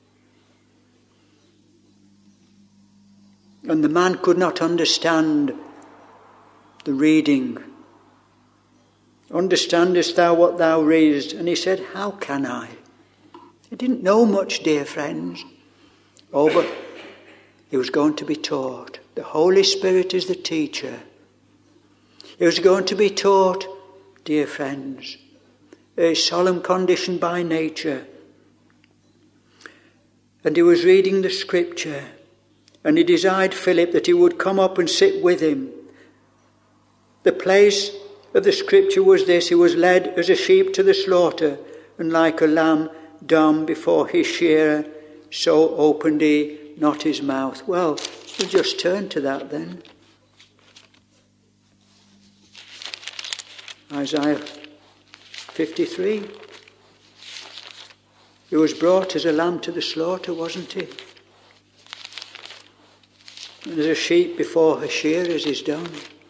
And the man could not understand the reading. Understandest thou what thou readest? And he said, how can I? He didn't know much, dear friends. Oh, but he was going to be taught. The Holy Spirit is the teacher. He was going to be taught, dear friends, a solemn condition by nature. And he was reading the scripture. And he desired Philip that he would come up and sit with him. The place of the scripture was this: he was led as a sheep to the slaughter, and like a lamb dumb before his shearer, so opened he not his mouth. Well, we'll just turn to that then. Isaiah fifty-three. He was brought as a lamb to the slaughter, wasn't he? And as a sheep before her shearers is dumb.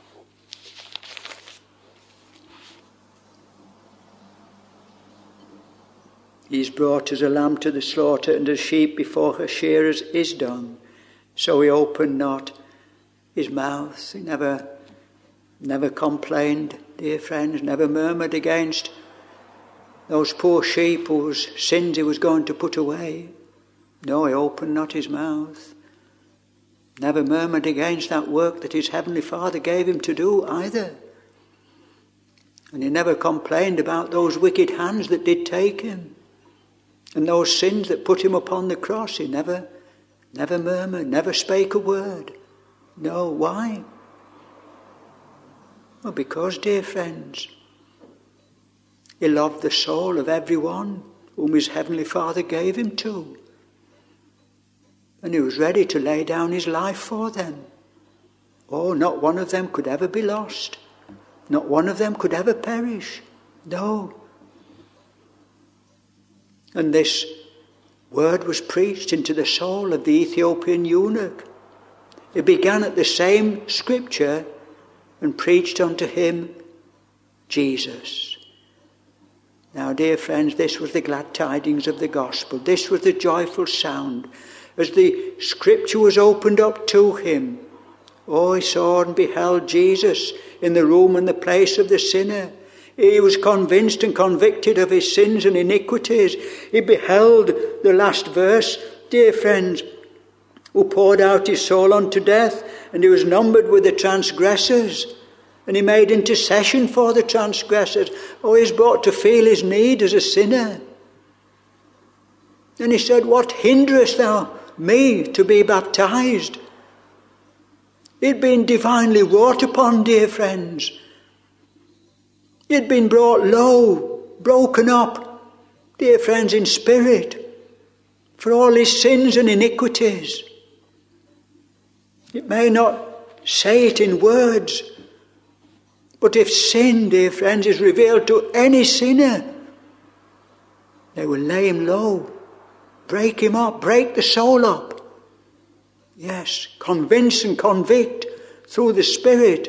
He is brought as a lamb to the slaughter, and as a sheep before her shearers is dumb. So he opened not his mouth. He never, never complained, dear friends, never murmured against those poor sheep whose sins he was going to put away. No, he opened not his mouth. Never murmured against that work that his heavenly Father gave him to do either. And he never complained about those wicked hands that did take him, and those sins that put him upon the cross. He never, never murmured, never spake a word. No, why? Well, because, dear friends, he loved the soul of everyone whom his heavenly Father gave him to. And he was ready to lay down his life for them. Oh, not one of them could ever be lost. Not one of them could ever perish. No. And this word was preached into the soul of the Ethiopian eunuch. It began at the same scripture and preached unto him Jesus. Now, dear friends, this was the glad tidings of the gospel. This was the joyful sound. As the scripture was opened up to him, oh, he saw and beheld Jesus in the room and the place of the sinner. He was convinced and convicted of his sins and iniquities. He beheld the last verse, dear friends, who poured out his soul unto death, and he was numbered with the transgressors, and he made intercession for the transgressors. Oh, he was brought to feel his need as a sinner. And he said, what hinderest thou me to be baptized? He'd been divinely wrought upon, dear friends. He'd been brought low, broken up, dear friends, in spirit, for all his sins and iniquities. It may not say it in words, but if sin, dear friends, is revealed to any sinner, they will lay him low, break him up, break the soul up. Yes, convince and convict through the Spirit.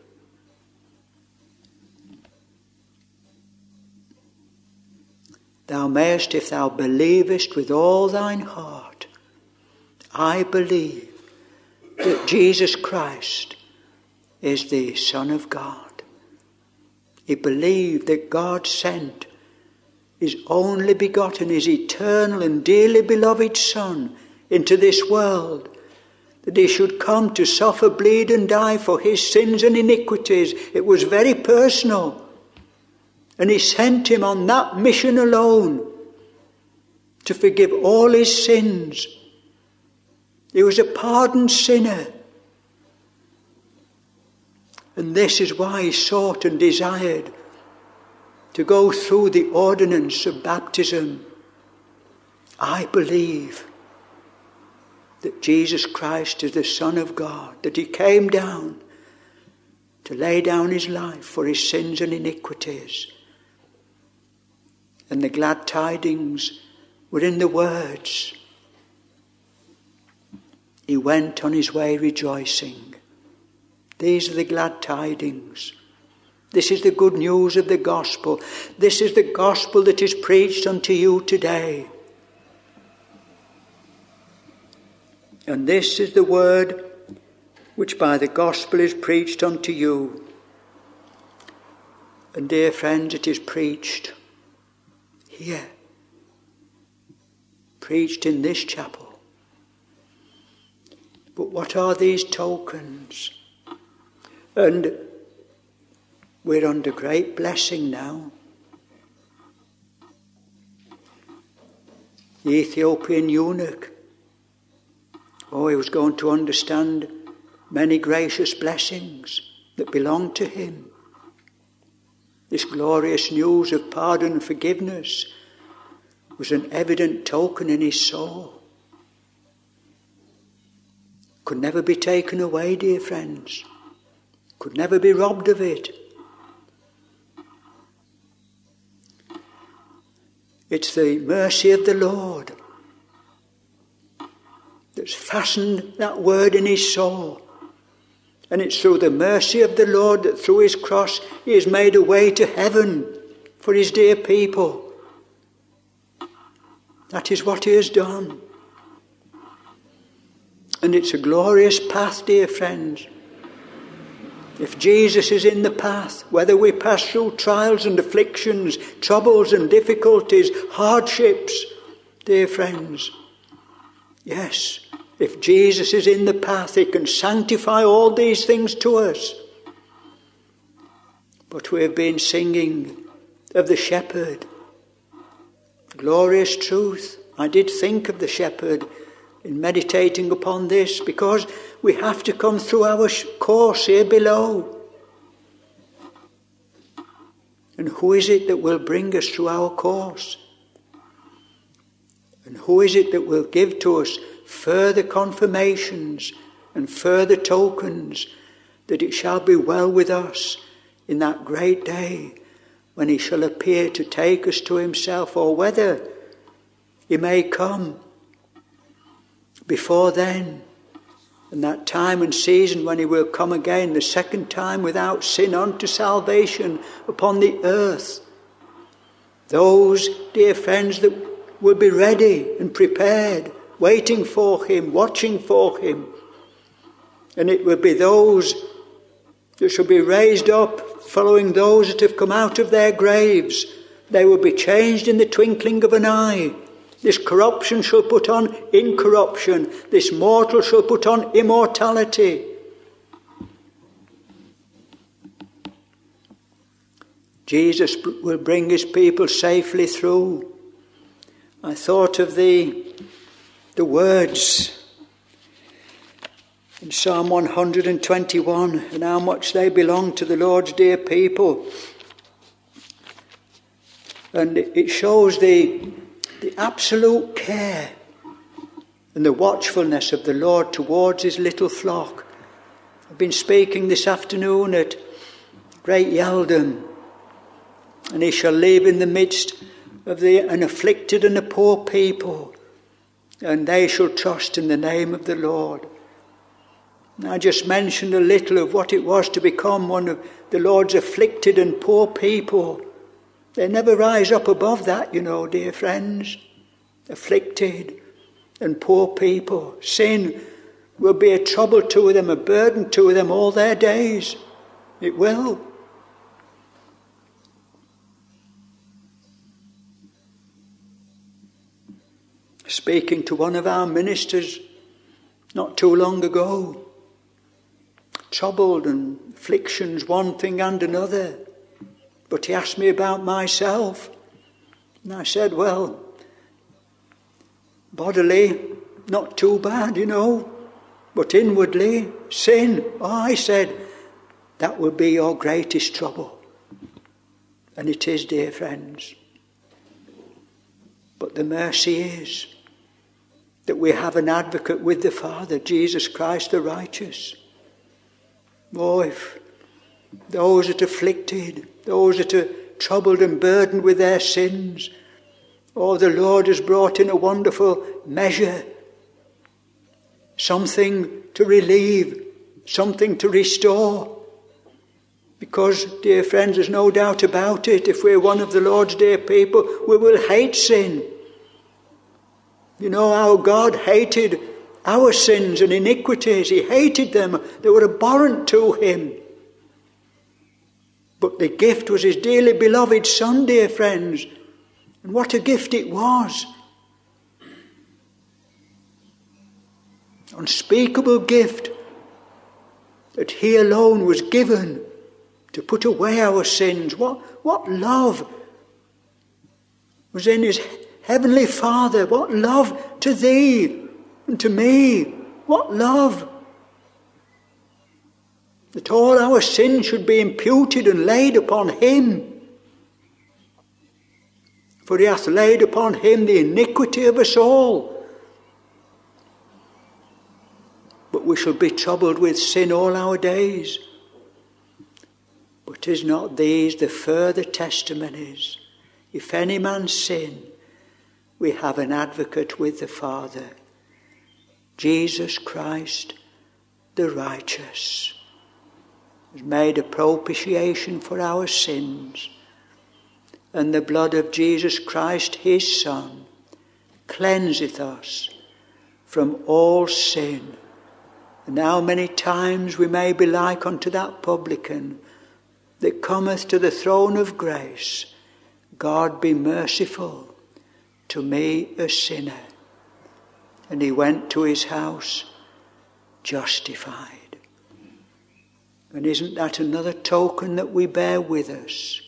Thou mayest, if thou believest with all thine heart, I believe that Jesus Christ is the Son of God. He believed that God sent his only begotten, his eternal and dearly beloved Son into this world, that he should come to suffer, bleed and die for his sins and iniquities. It was very personal. And he sent him on that mission alone to forgive all his sins. He was a pardoned sinner. And this is why he sought and desired to go through the ordinance of baptism. I believe that Jesus Christ is the Son of God, that he came down to lay down his life for his sins and iniquities. And the glad tidings were in the words, he went on his way rejoicing. These are the glad tidings. This is the good news of the gospel. This is the gospel that is preached unto you today. And this is the word which by the gospel is preached unto you. And dear friends, it is preached here. Preached in this chapel. But what are these tokens? And we're under great blessing now. The Ethiopian eunuch, oh, he was going to understand many gracious blessings that belong to him. This glorious news of pardon and forgiveness was an evident token in his soul. Could never be taken away, dear friends. Could never be robbed of it. It's the mercy of the Lord that's fastened that word in his soul. And it's through the mercy of the Lord that through his cross he has made a way to heaven for his dear people. That is what he has done. And it's a glorious path, dear friends. If Jesus is in the path, whether we pass through trials and afflictions, troubles and difficulties, hardships, dear friends, yes, if Jesus is in the path, he can sanctify all these things to us. But we have been singing of the shepherd. Glorious truth. I did think of the shepherd in meditating upon this, because we have to come through our course here below. And who is it that will bring us through our course? And who is it that will give to us further confirmations and further tokens that it shall be well with us in that great day when he shall appear to take us to himself, or whether he may come before then, and that time and season when he will come again the second time without sin unto salvation upon the earth. Those, dear friends, that will be ready and prepared, waiting for him, watching for him. And it will be those that shall be raised up, following those that have come out of their graves. They will be changed in the twinkling of an eye. This corruption shall put on incorruption. This mortal shall put on immortality. Jesus will bring his people safely through. I thought of the, the words in Psalm one hundred twenty-one and how much they belong to the Lord's dear people. And it shows the The absolute care and the watchfulness of the Lord towards his little flock. I've been speaking this afternoon at Great Yeldon, and he shall live in the midst of the an afflicted and a poor people, and they shall trust in the name of the Lord. And I just mentioned a little of what it was to become one of the Lord's afflicted and poor people. They never rise up above that, you know, dear friends. Afflicted and poor people. Sin will be a trouble to them, a burden to them all their days. It will. Speaking to one of our ministers not too long ago, troubled and afflictions, one thing and another. But he asked me about myself. And I said, well, bodily, not too bad, you know. But inwardly, sin. Oh, I said, that will be your greatest trouble. And it is, dear friends. But the mercy is that we have an advocate with the Father, Jesus Christ the righteous. Oh, if those that are afflicted, those that are troubled and burdened with their sins, oh, the Lord has brought in a wonderful measure, something to relieve, something to restore. Because, dear friends, there's no doubt about it, if we're one of the Lord's dear people, we will hate sin. You know, our God hated our sins and iniquities. He hated them. They were abhorrent to him. But the gift was his dearly beloved Son, dear friends. And what a gift it was. Unspeakable gift that he alone was given to put away our sins. What, what love was in his heavenly Father. What love to thee and to me. What love. That all our sins should be imputed and laid upon him. For he hath laid upon him the iniquity of us all. But we shall be troubled with sin all our days. But is not these the further testimonies? If any man sin, we have an advocate with the Father, Jesus Christ the righteous, has made a propitiation for our sins, and the blood of Jesus Christ his Son cleanseth us from all sin. And how many times we may be like unto that publican that cometh to the throne of grace, God be merciful to me a sinner. And he went to his house justified. And isn't that another token that we bear with us?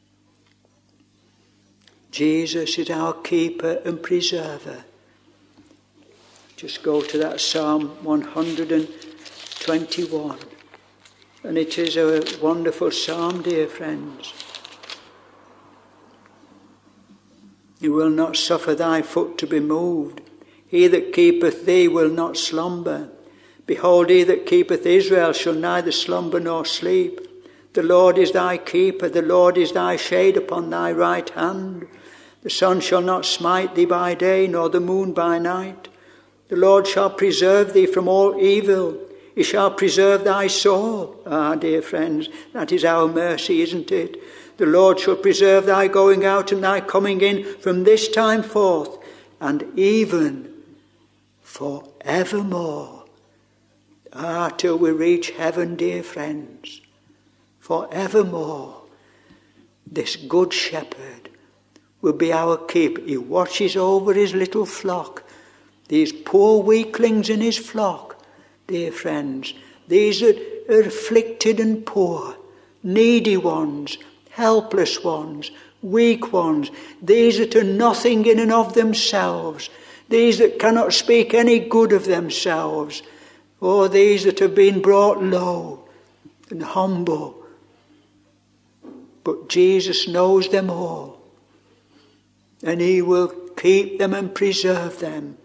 Jesus is our keeper and preserver. Just go to that Psalm one hundred twenty-one. And it is a wonderful psalm, dear friends. He will not suffer thy foot to be moved. He that keepeth thee will not slumber. Behold, he that keepeth Israel shall neither slumber nor sleep. The Lord is thy keeper, the Lord is thy shade upon thy right hand. The sun shall not smite thee by day, nor the moon by night. The Lord shall preserve thee from all evil. He shall preserve thy soul. Ah, dear friends, that is our mercy, isn't it? The Lord shall preserve thy going out and thy coming in from this time forth, and even for evermore. Ah, till we reach heaven, dear friends, for evermore. This good shepherd will be our keeper. He watches over his little flock, these poor weaklings in his flock. Dear friends, these that are afflicted and poor, needy ones, helpless ones, weak ones, these that are nothing in and of themselves, these that cannot speak any good of themselves, or these that have been brought low and humble. But Jesus knows them all, and he will keep them and preserve them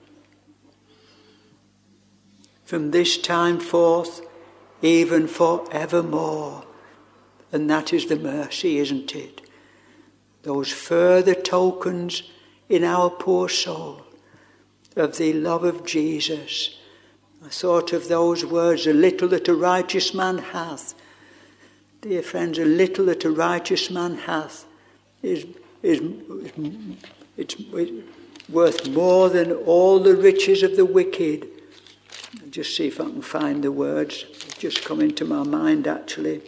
from this time forth, even for evermore. And that is the mercy, isn't it? Those further tokens in our poor soul of the love of Jesus. I thought of those words, a little that a righteous man hath. Dear friends, a little that a righteous man hath is, is, it's, it's worth more than all the riches of the wicked. I'll just see if I can find the words. It's just come into my mind, actually.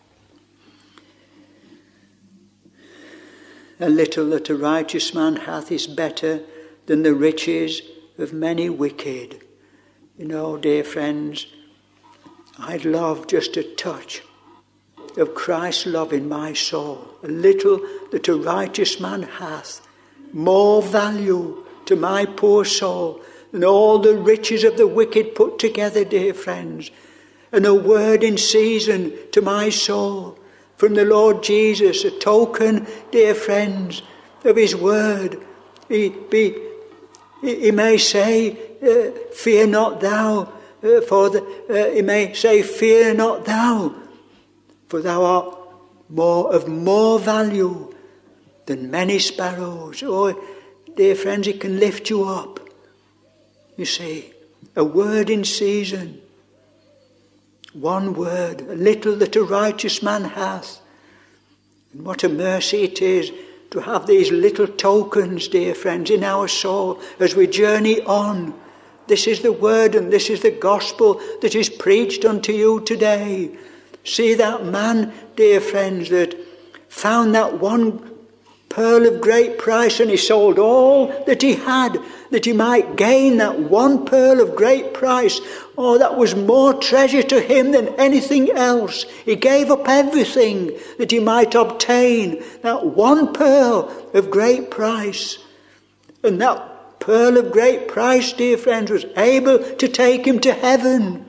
A little that a righteous man hath is better than the riches of many wicked. You know, dear friends, I'd love just to touch of Christ's love in my soul. A little that a righteous man hath, more value to my poor soul than all the riches of the wicked put together, dear friends. And a word in season to my soul from the Lord Jesus, a token, dear friends, of his word. He, be, he may say, uh, fear not thou, uh, for the, uh, he may say, fear not thou, for thou art more of more value than many sparrows. Oh, dear friends, it can lift you up. You see, a word in season. One word, a little that a righteous man hath. And what a mercy it is to have these little tokens, dear friends, in our soul as we journey on. This is the word and this is the gospel that is preached unto you today. See that man, dear friends, that found that one pearl of great price, and he sold all that he had that he might gain that one pearl of great price. Oh, that was more treasure to him than anything else. He gave up everything that he might obtain that one pearl of great price. And that pearl of great price, dear friends, was able to take him to heaven.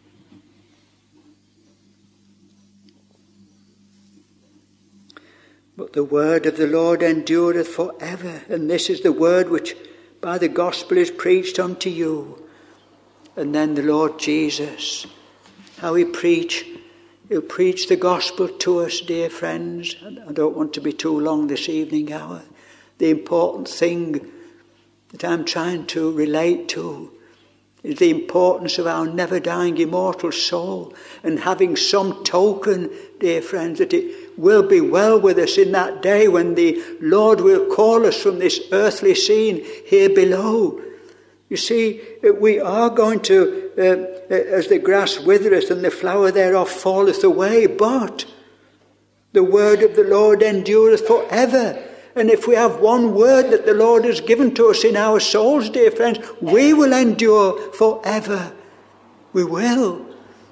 But the word of the Lord endureth for ever. And this is the word which by the gospel is preached unto you. And then the Lord Jesus, how he preach, he'll preach the gospel to us, dear friends. I don't want to be too long this evening hour. The important thing that I'm trying to relate to is the importance of our never-dying immortal soul, and having some token, dear friends, that it will be well with us in that day when the Lord will call us from this earthly scene here below. You see, we are going to, uh, as the grass withereth and the flower thereof falleth away, but the word of the Lord endureth forever. And if we have one word that the Lord has given to us in our souls, dear friends, we will endure forever. We will.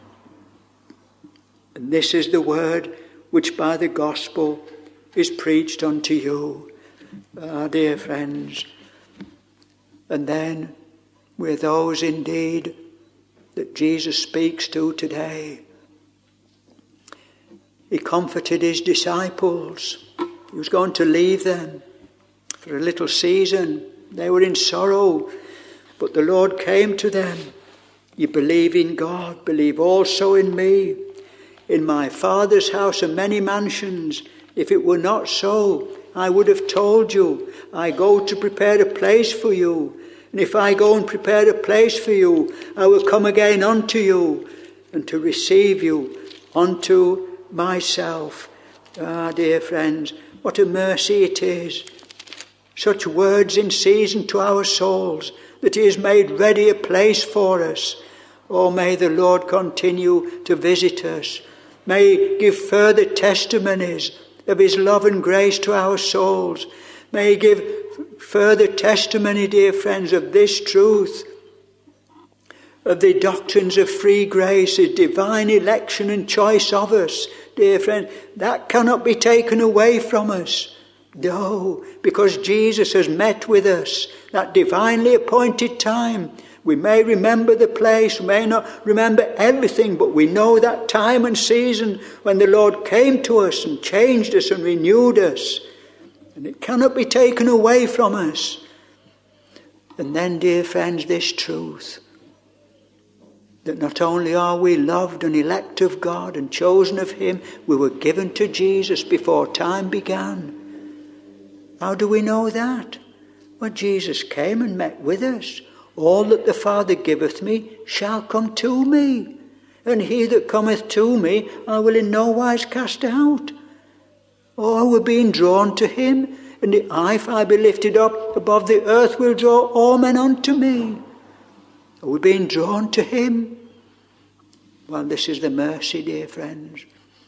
And this is the word which by the gospel is preached unto you, ah, dear friends. And then we're those indeed that Jesus speaks to today. He comforted his disciples. He was going to leave them for a little season. They were in sorrow, but the Lord came to them. You believe in God, believe also in me. In my Father's house are many mansions. If it were not so, I would have told you. I go to prepare a place for you. And if I go and prepare a place for you, I will come again unto you, and to receive you unto myself. Ah, dear friends, what a mercy it is. Such words in season to our souls, that he has made ready a place for us. Oh, may the Lord continue to visit us. May he give further testimonies of his love and grace to our souls. May he give further testimony, dear friends, of this truth, of the doctrines of free grace, his divine election and choice of us. Dear friend, that cannot be taken away from us. No, because Jesus has met with us, that divinely appointed time. We may remember the place, we may not remember everything, but we know that time and season when the Lord came to us and changed us and renewed us. And it cannot be taken away from us. And then, dear friends, this truth, that not only are we loved and elect of God and chosen of him, we were given to Jesus before time began. How do we know that? Well, Jesus came and met with us. All that the Father giveth me shall come to me, and he that cometh to me I will in no wise cast out. Oh, we're being drawn to him, and if I be lifted up above the earth will draw all men unto me. Are we being drawn to him? Well, this is the mercy, dear friends.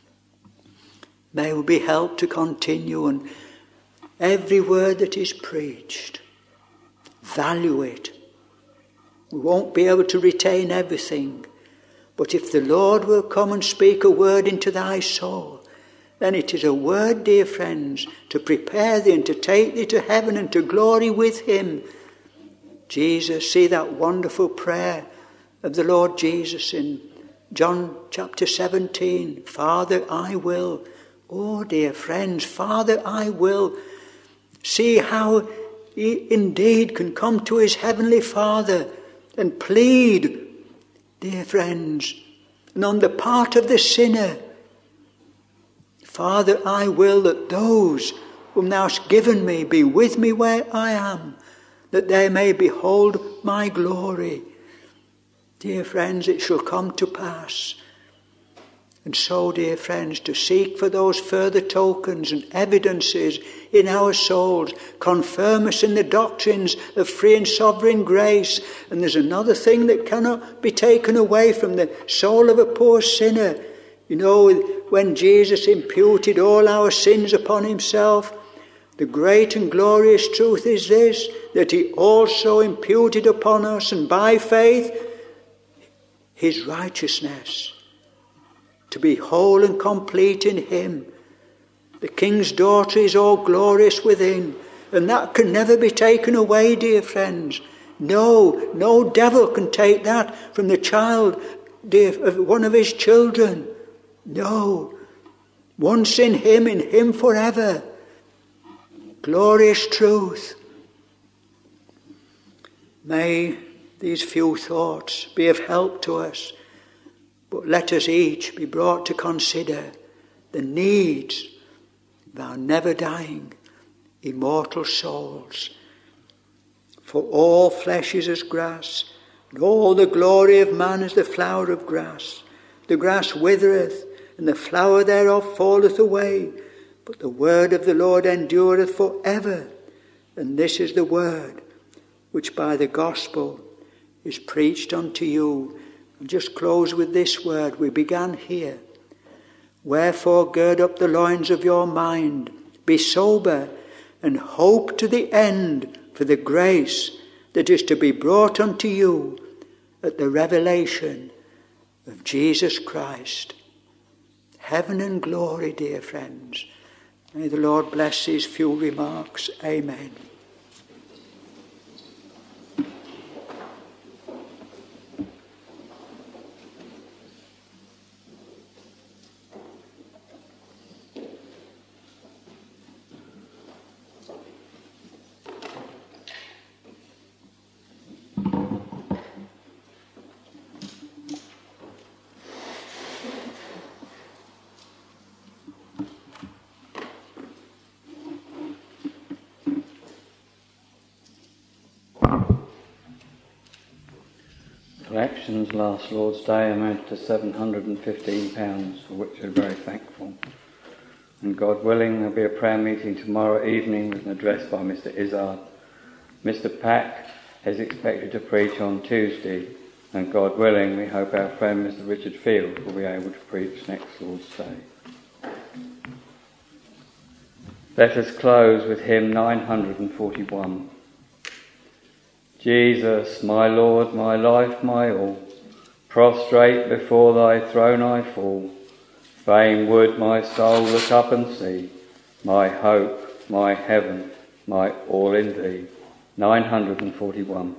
May we be helped to continue, and every word that is preached, value it. We won't be able to retain everything, But if the Lord will come and speak a word into thy soul, then it is a word, dear friends, to prepare thee and to take thee to heaven and to glory with him. Jesus, see that wonderful prayer of the Lord Jesus in John chapter seventeen. Father, I will. Oh, dear friends, Father, I will. See how he indeed can come to his heavenly Father and plead, dear friends, and on the part of the sinner, Father, I will that those whom thou hast given me be with me where I am, that they may behold my glory. Dear friends, it shall come to pass. And so, dear friends, to seek for those further tokens and evidences in our souls, confirm us in the doctrines of free and sovereign grace. And there's another thing that cannot be taken away from the soul of a poor sinner. You know, when Jesus imputed all our sins upon himself, the great and glorious truth is this, that he also imputed upon us, and by faith, his righteousness, to be whole and complete in him. The King's daughter is all glorious within, and that can never be taken away, dear friends. No, no devil can take that from the child, dear, of one of his children. No, once in him, in him forever. Glorious truth. May these few thoughts be of help to us, but let us each be brought to consider the needs of our never-dying, immortal souls. For all flesh is as grass, and all the glory of man is the flower of grass. The grass withereth, and the flower thereof falleth away, but the word of the Lord endureth for ever. And this is the word which by the gospel is preached unto you. I'll just close with this word. We began here. Wherefore gird up the loins of your mind, be sober, and hope to the end for the grace that is to be brought unto you at the revelation of Jesus Christ. Heaven and glory, dear friends. May the Lord bless these few remarks. Amen. Collections last Lord's Day amounted to seven hundred fifteen pounds, for which we're very thankful. And God willing, there'll be a prayer meeting tomorrow evening with an address by Mister Izzard. Mister Pack is expected to preach on Tuesday, and God willing, we hope our friend Mister Richard Field will be able to preach next Lord's Day. Let us close with hymn nine hundred forty-one. Jesus, my Lord, my life, my all, prostrate before thy throne I fall. Fain would my soul look up and see my hope, my heaven, my all in thee. nine hundred forty-one.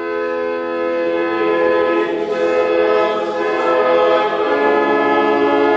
Amen.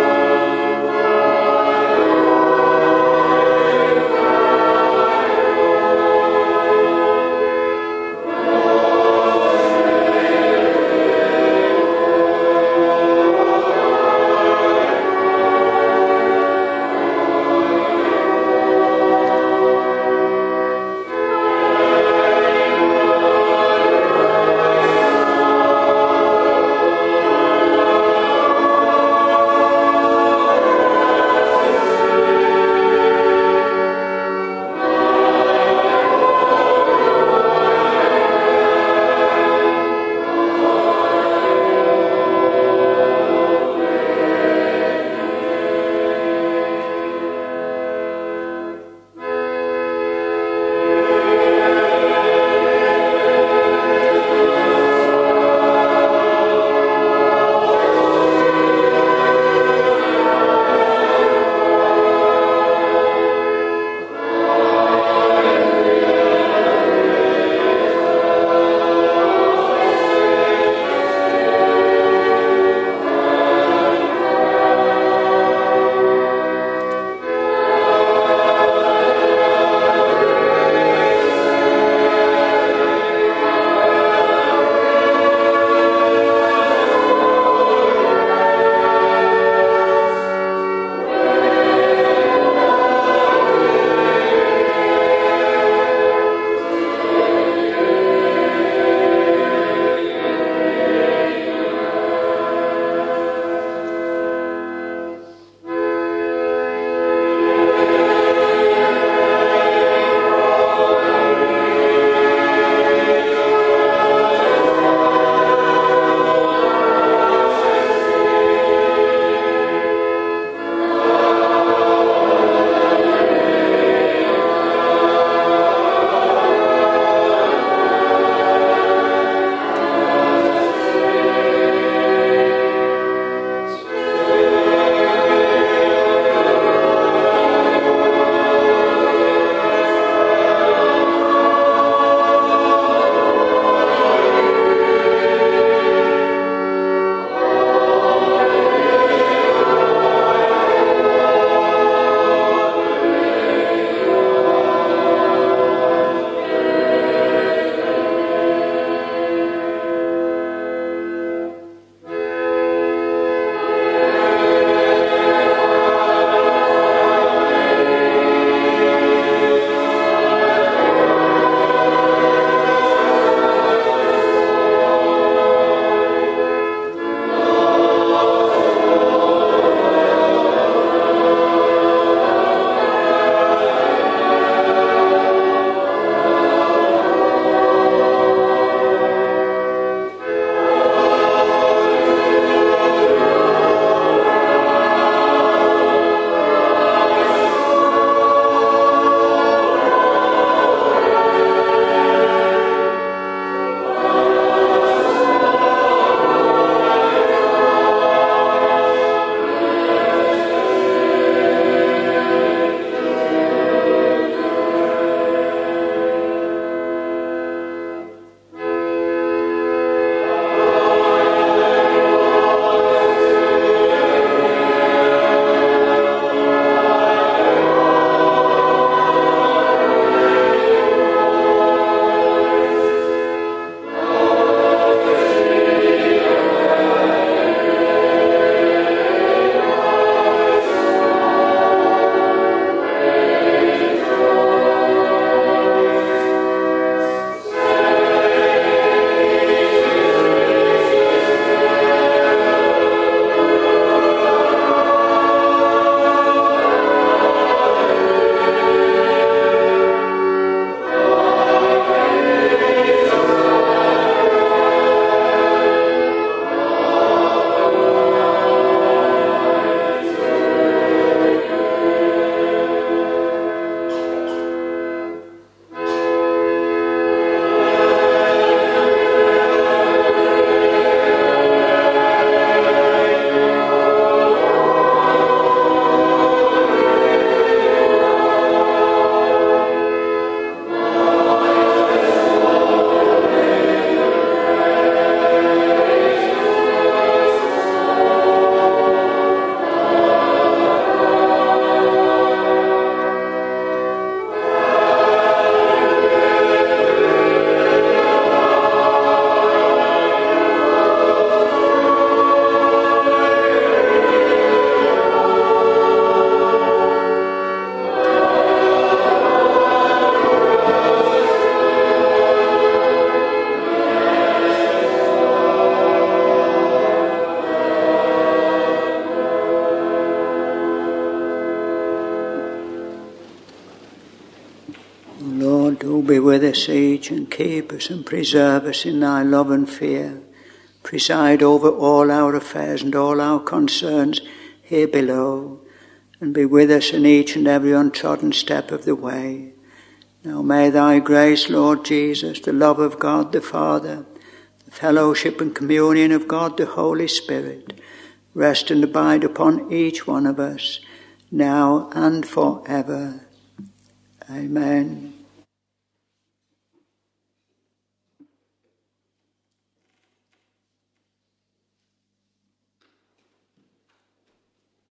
Lord, do be with us each and keep us and preserve us in thy love and fear. Preside over all our affairs and all our concerns here below, and be with us in each and every untrodden step of the way. Now may thy grace, Lord Jesus, the love of God the Father, the fellowship and communion of God the Holy Spirit, rest and abide upon each one of us, now and forever. Amen.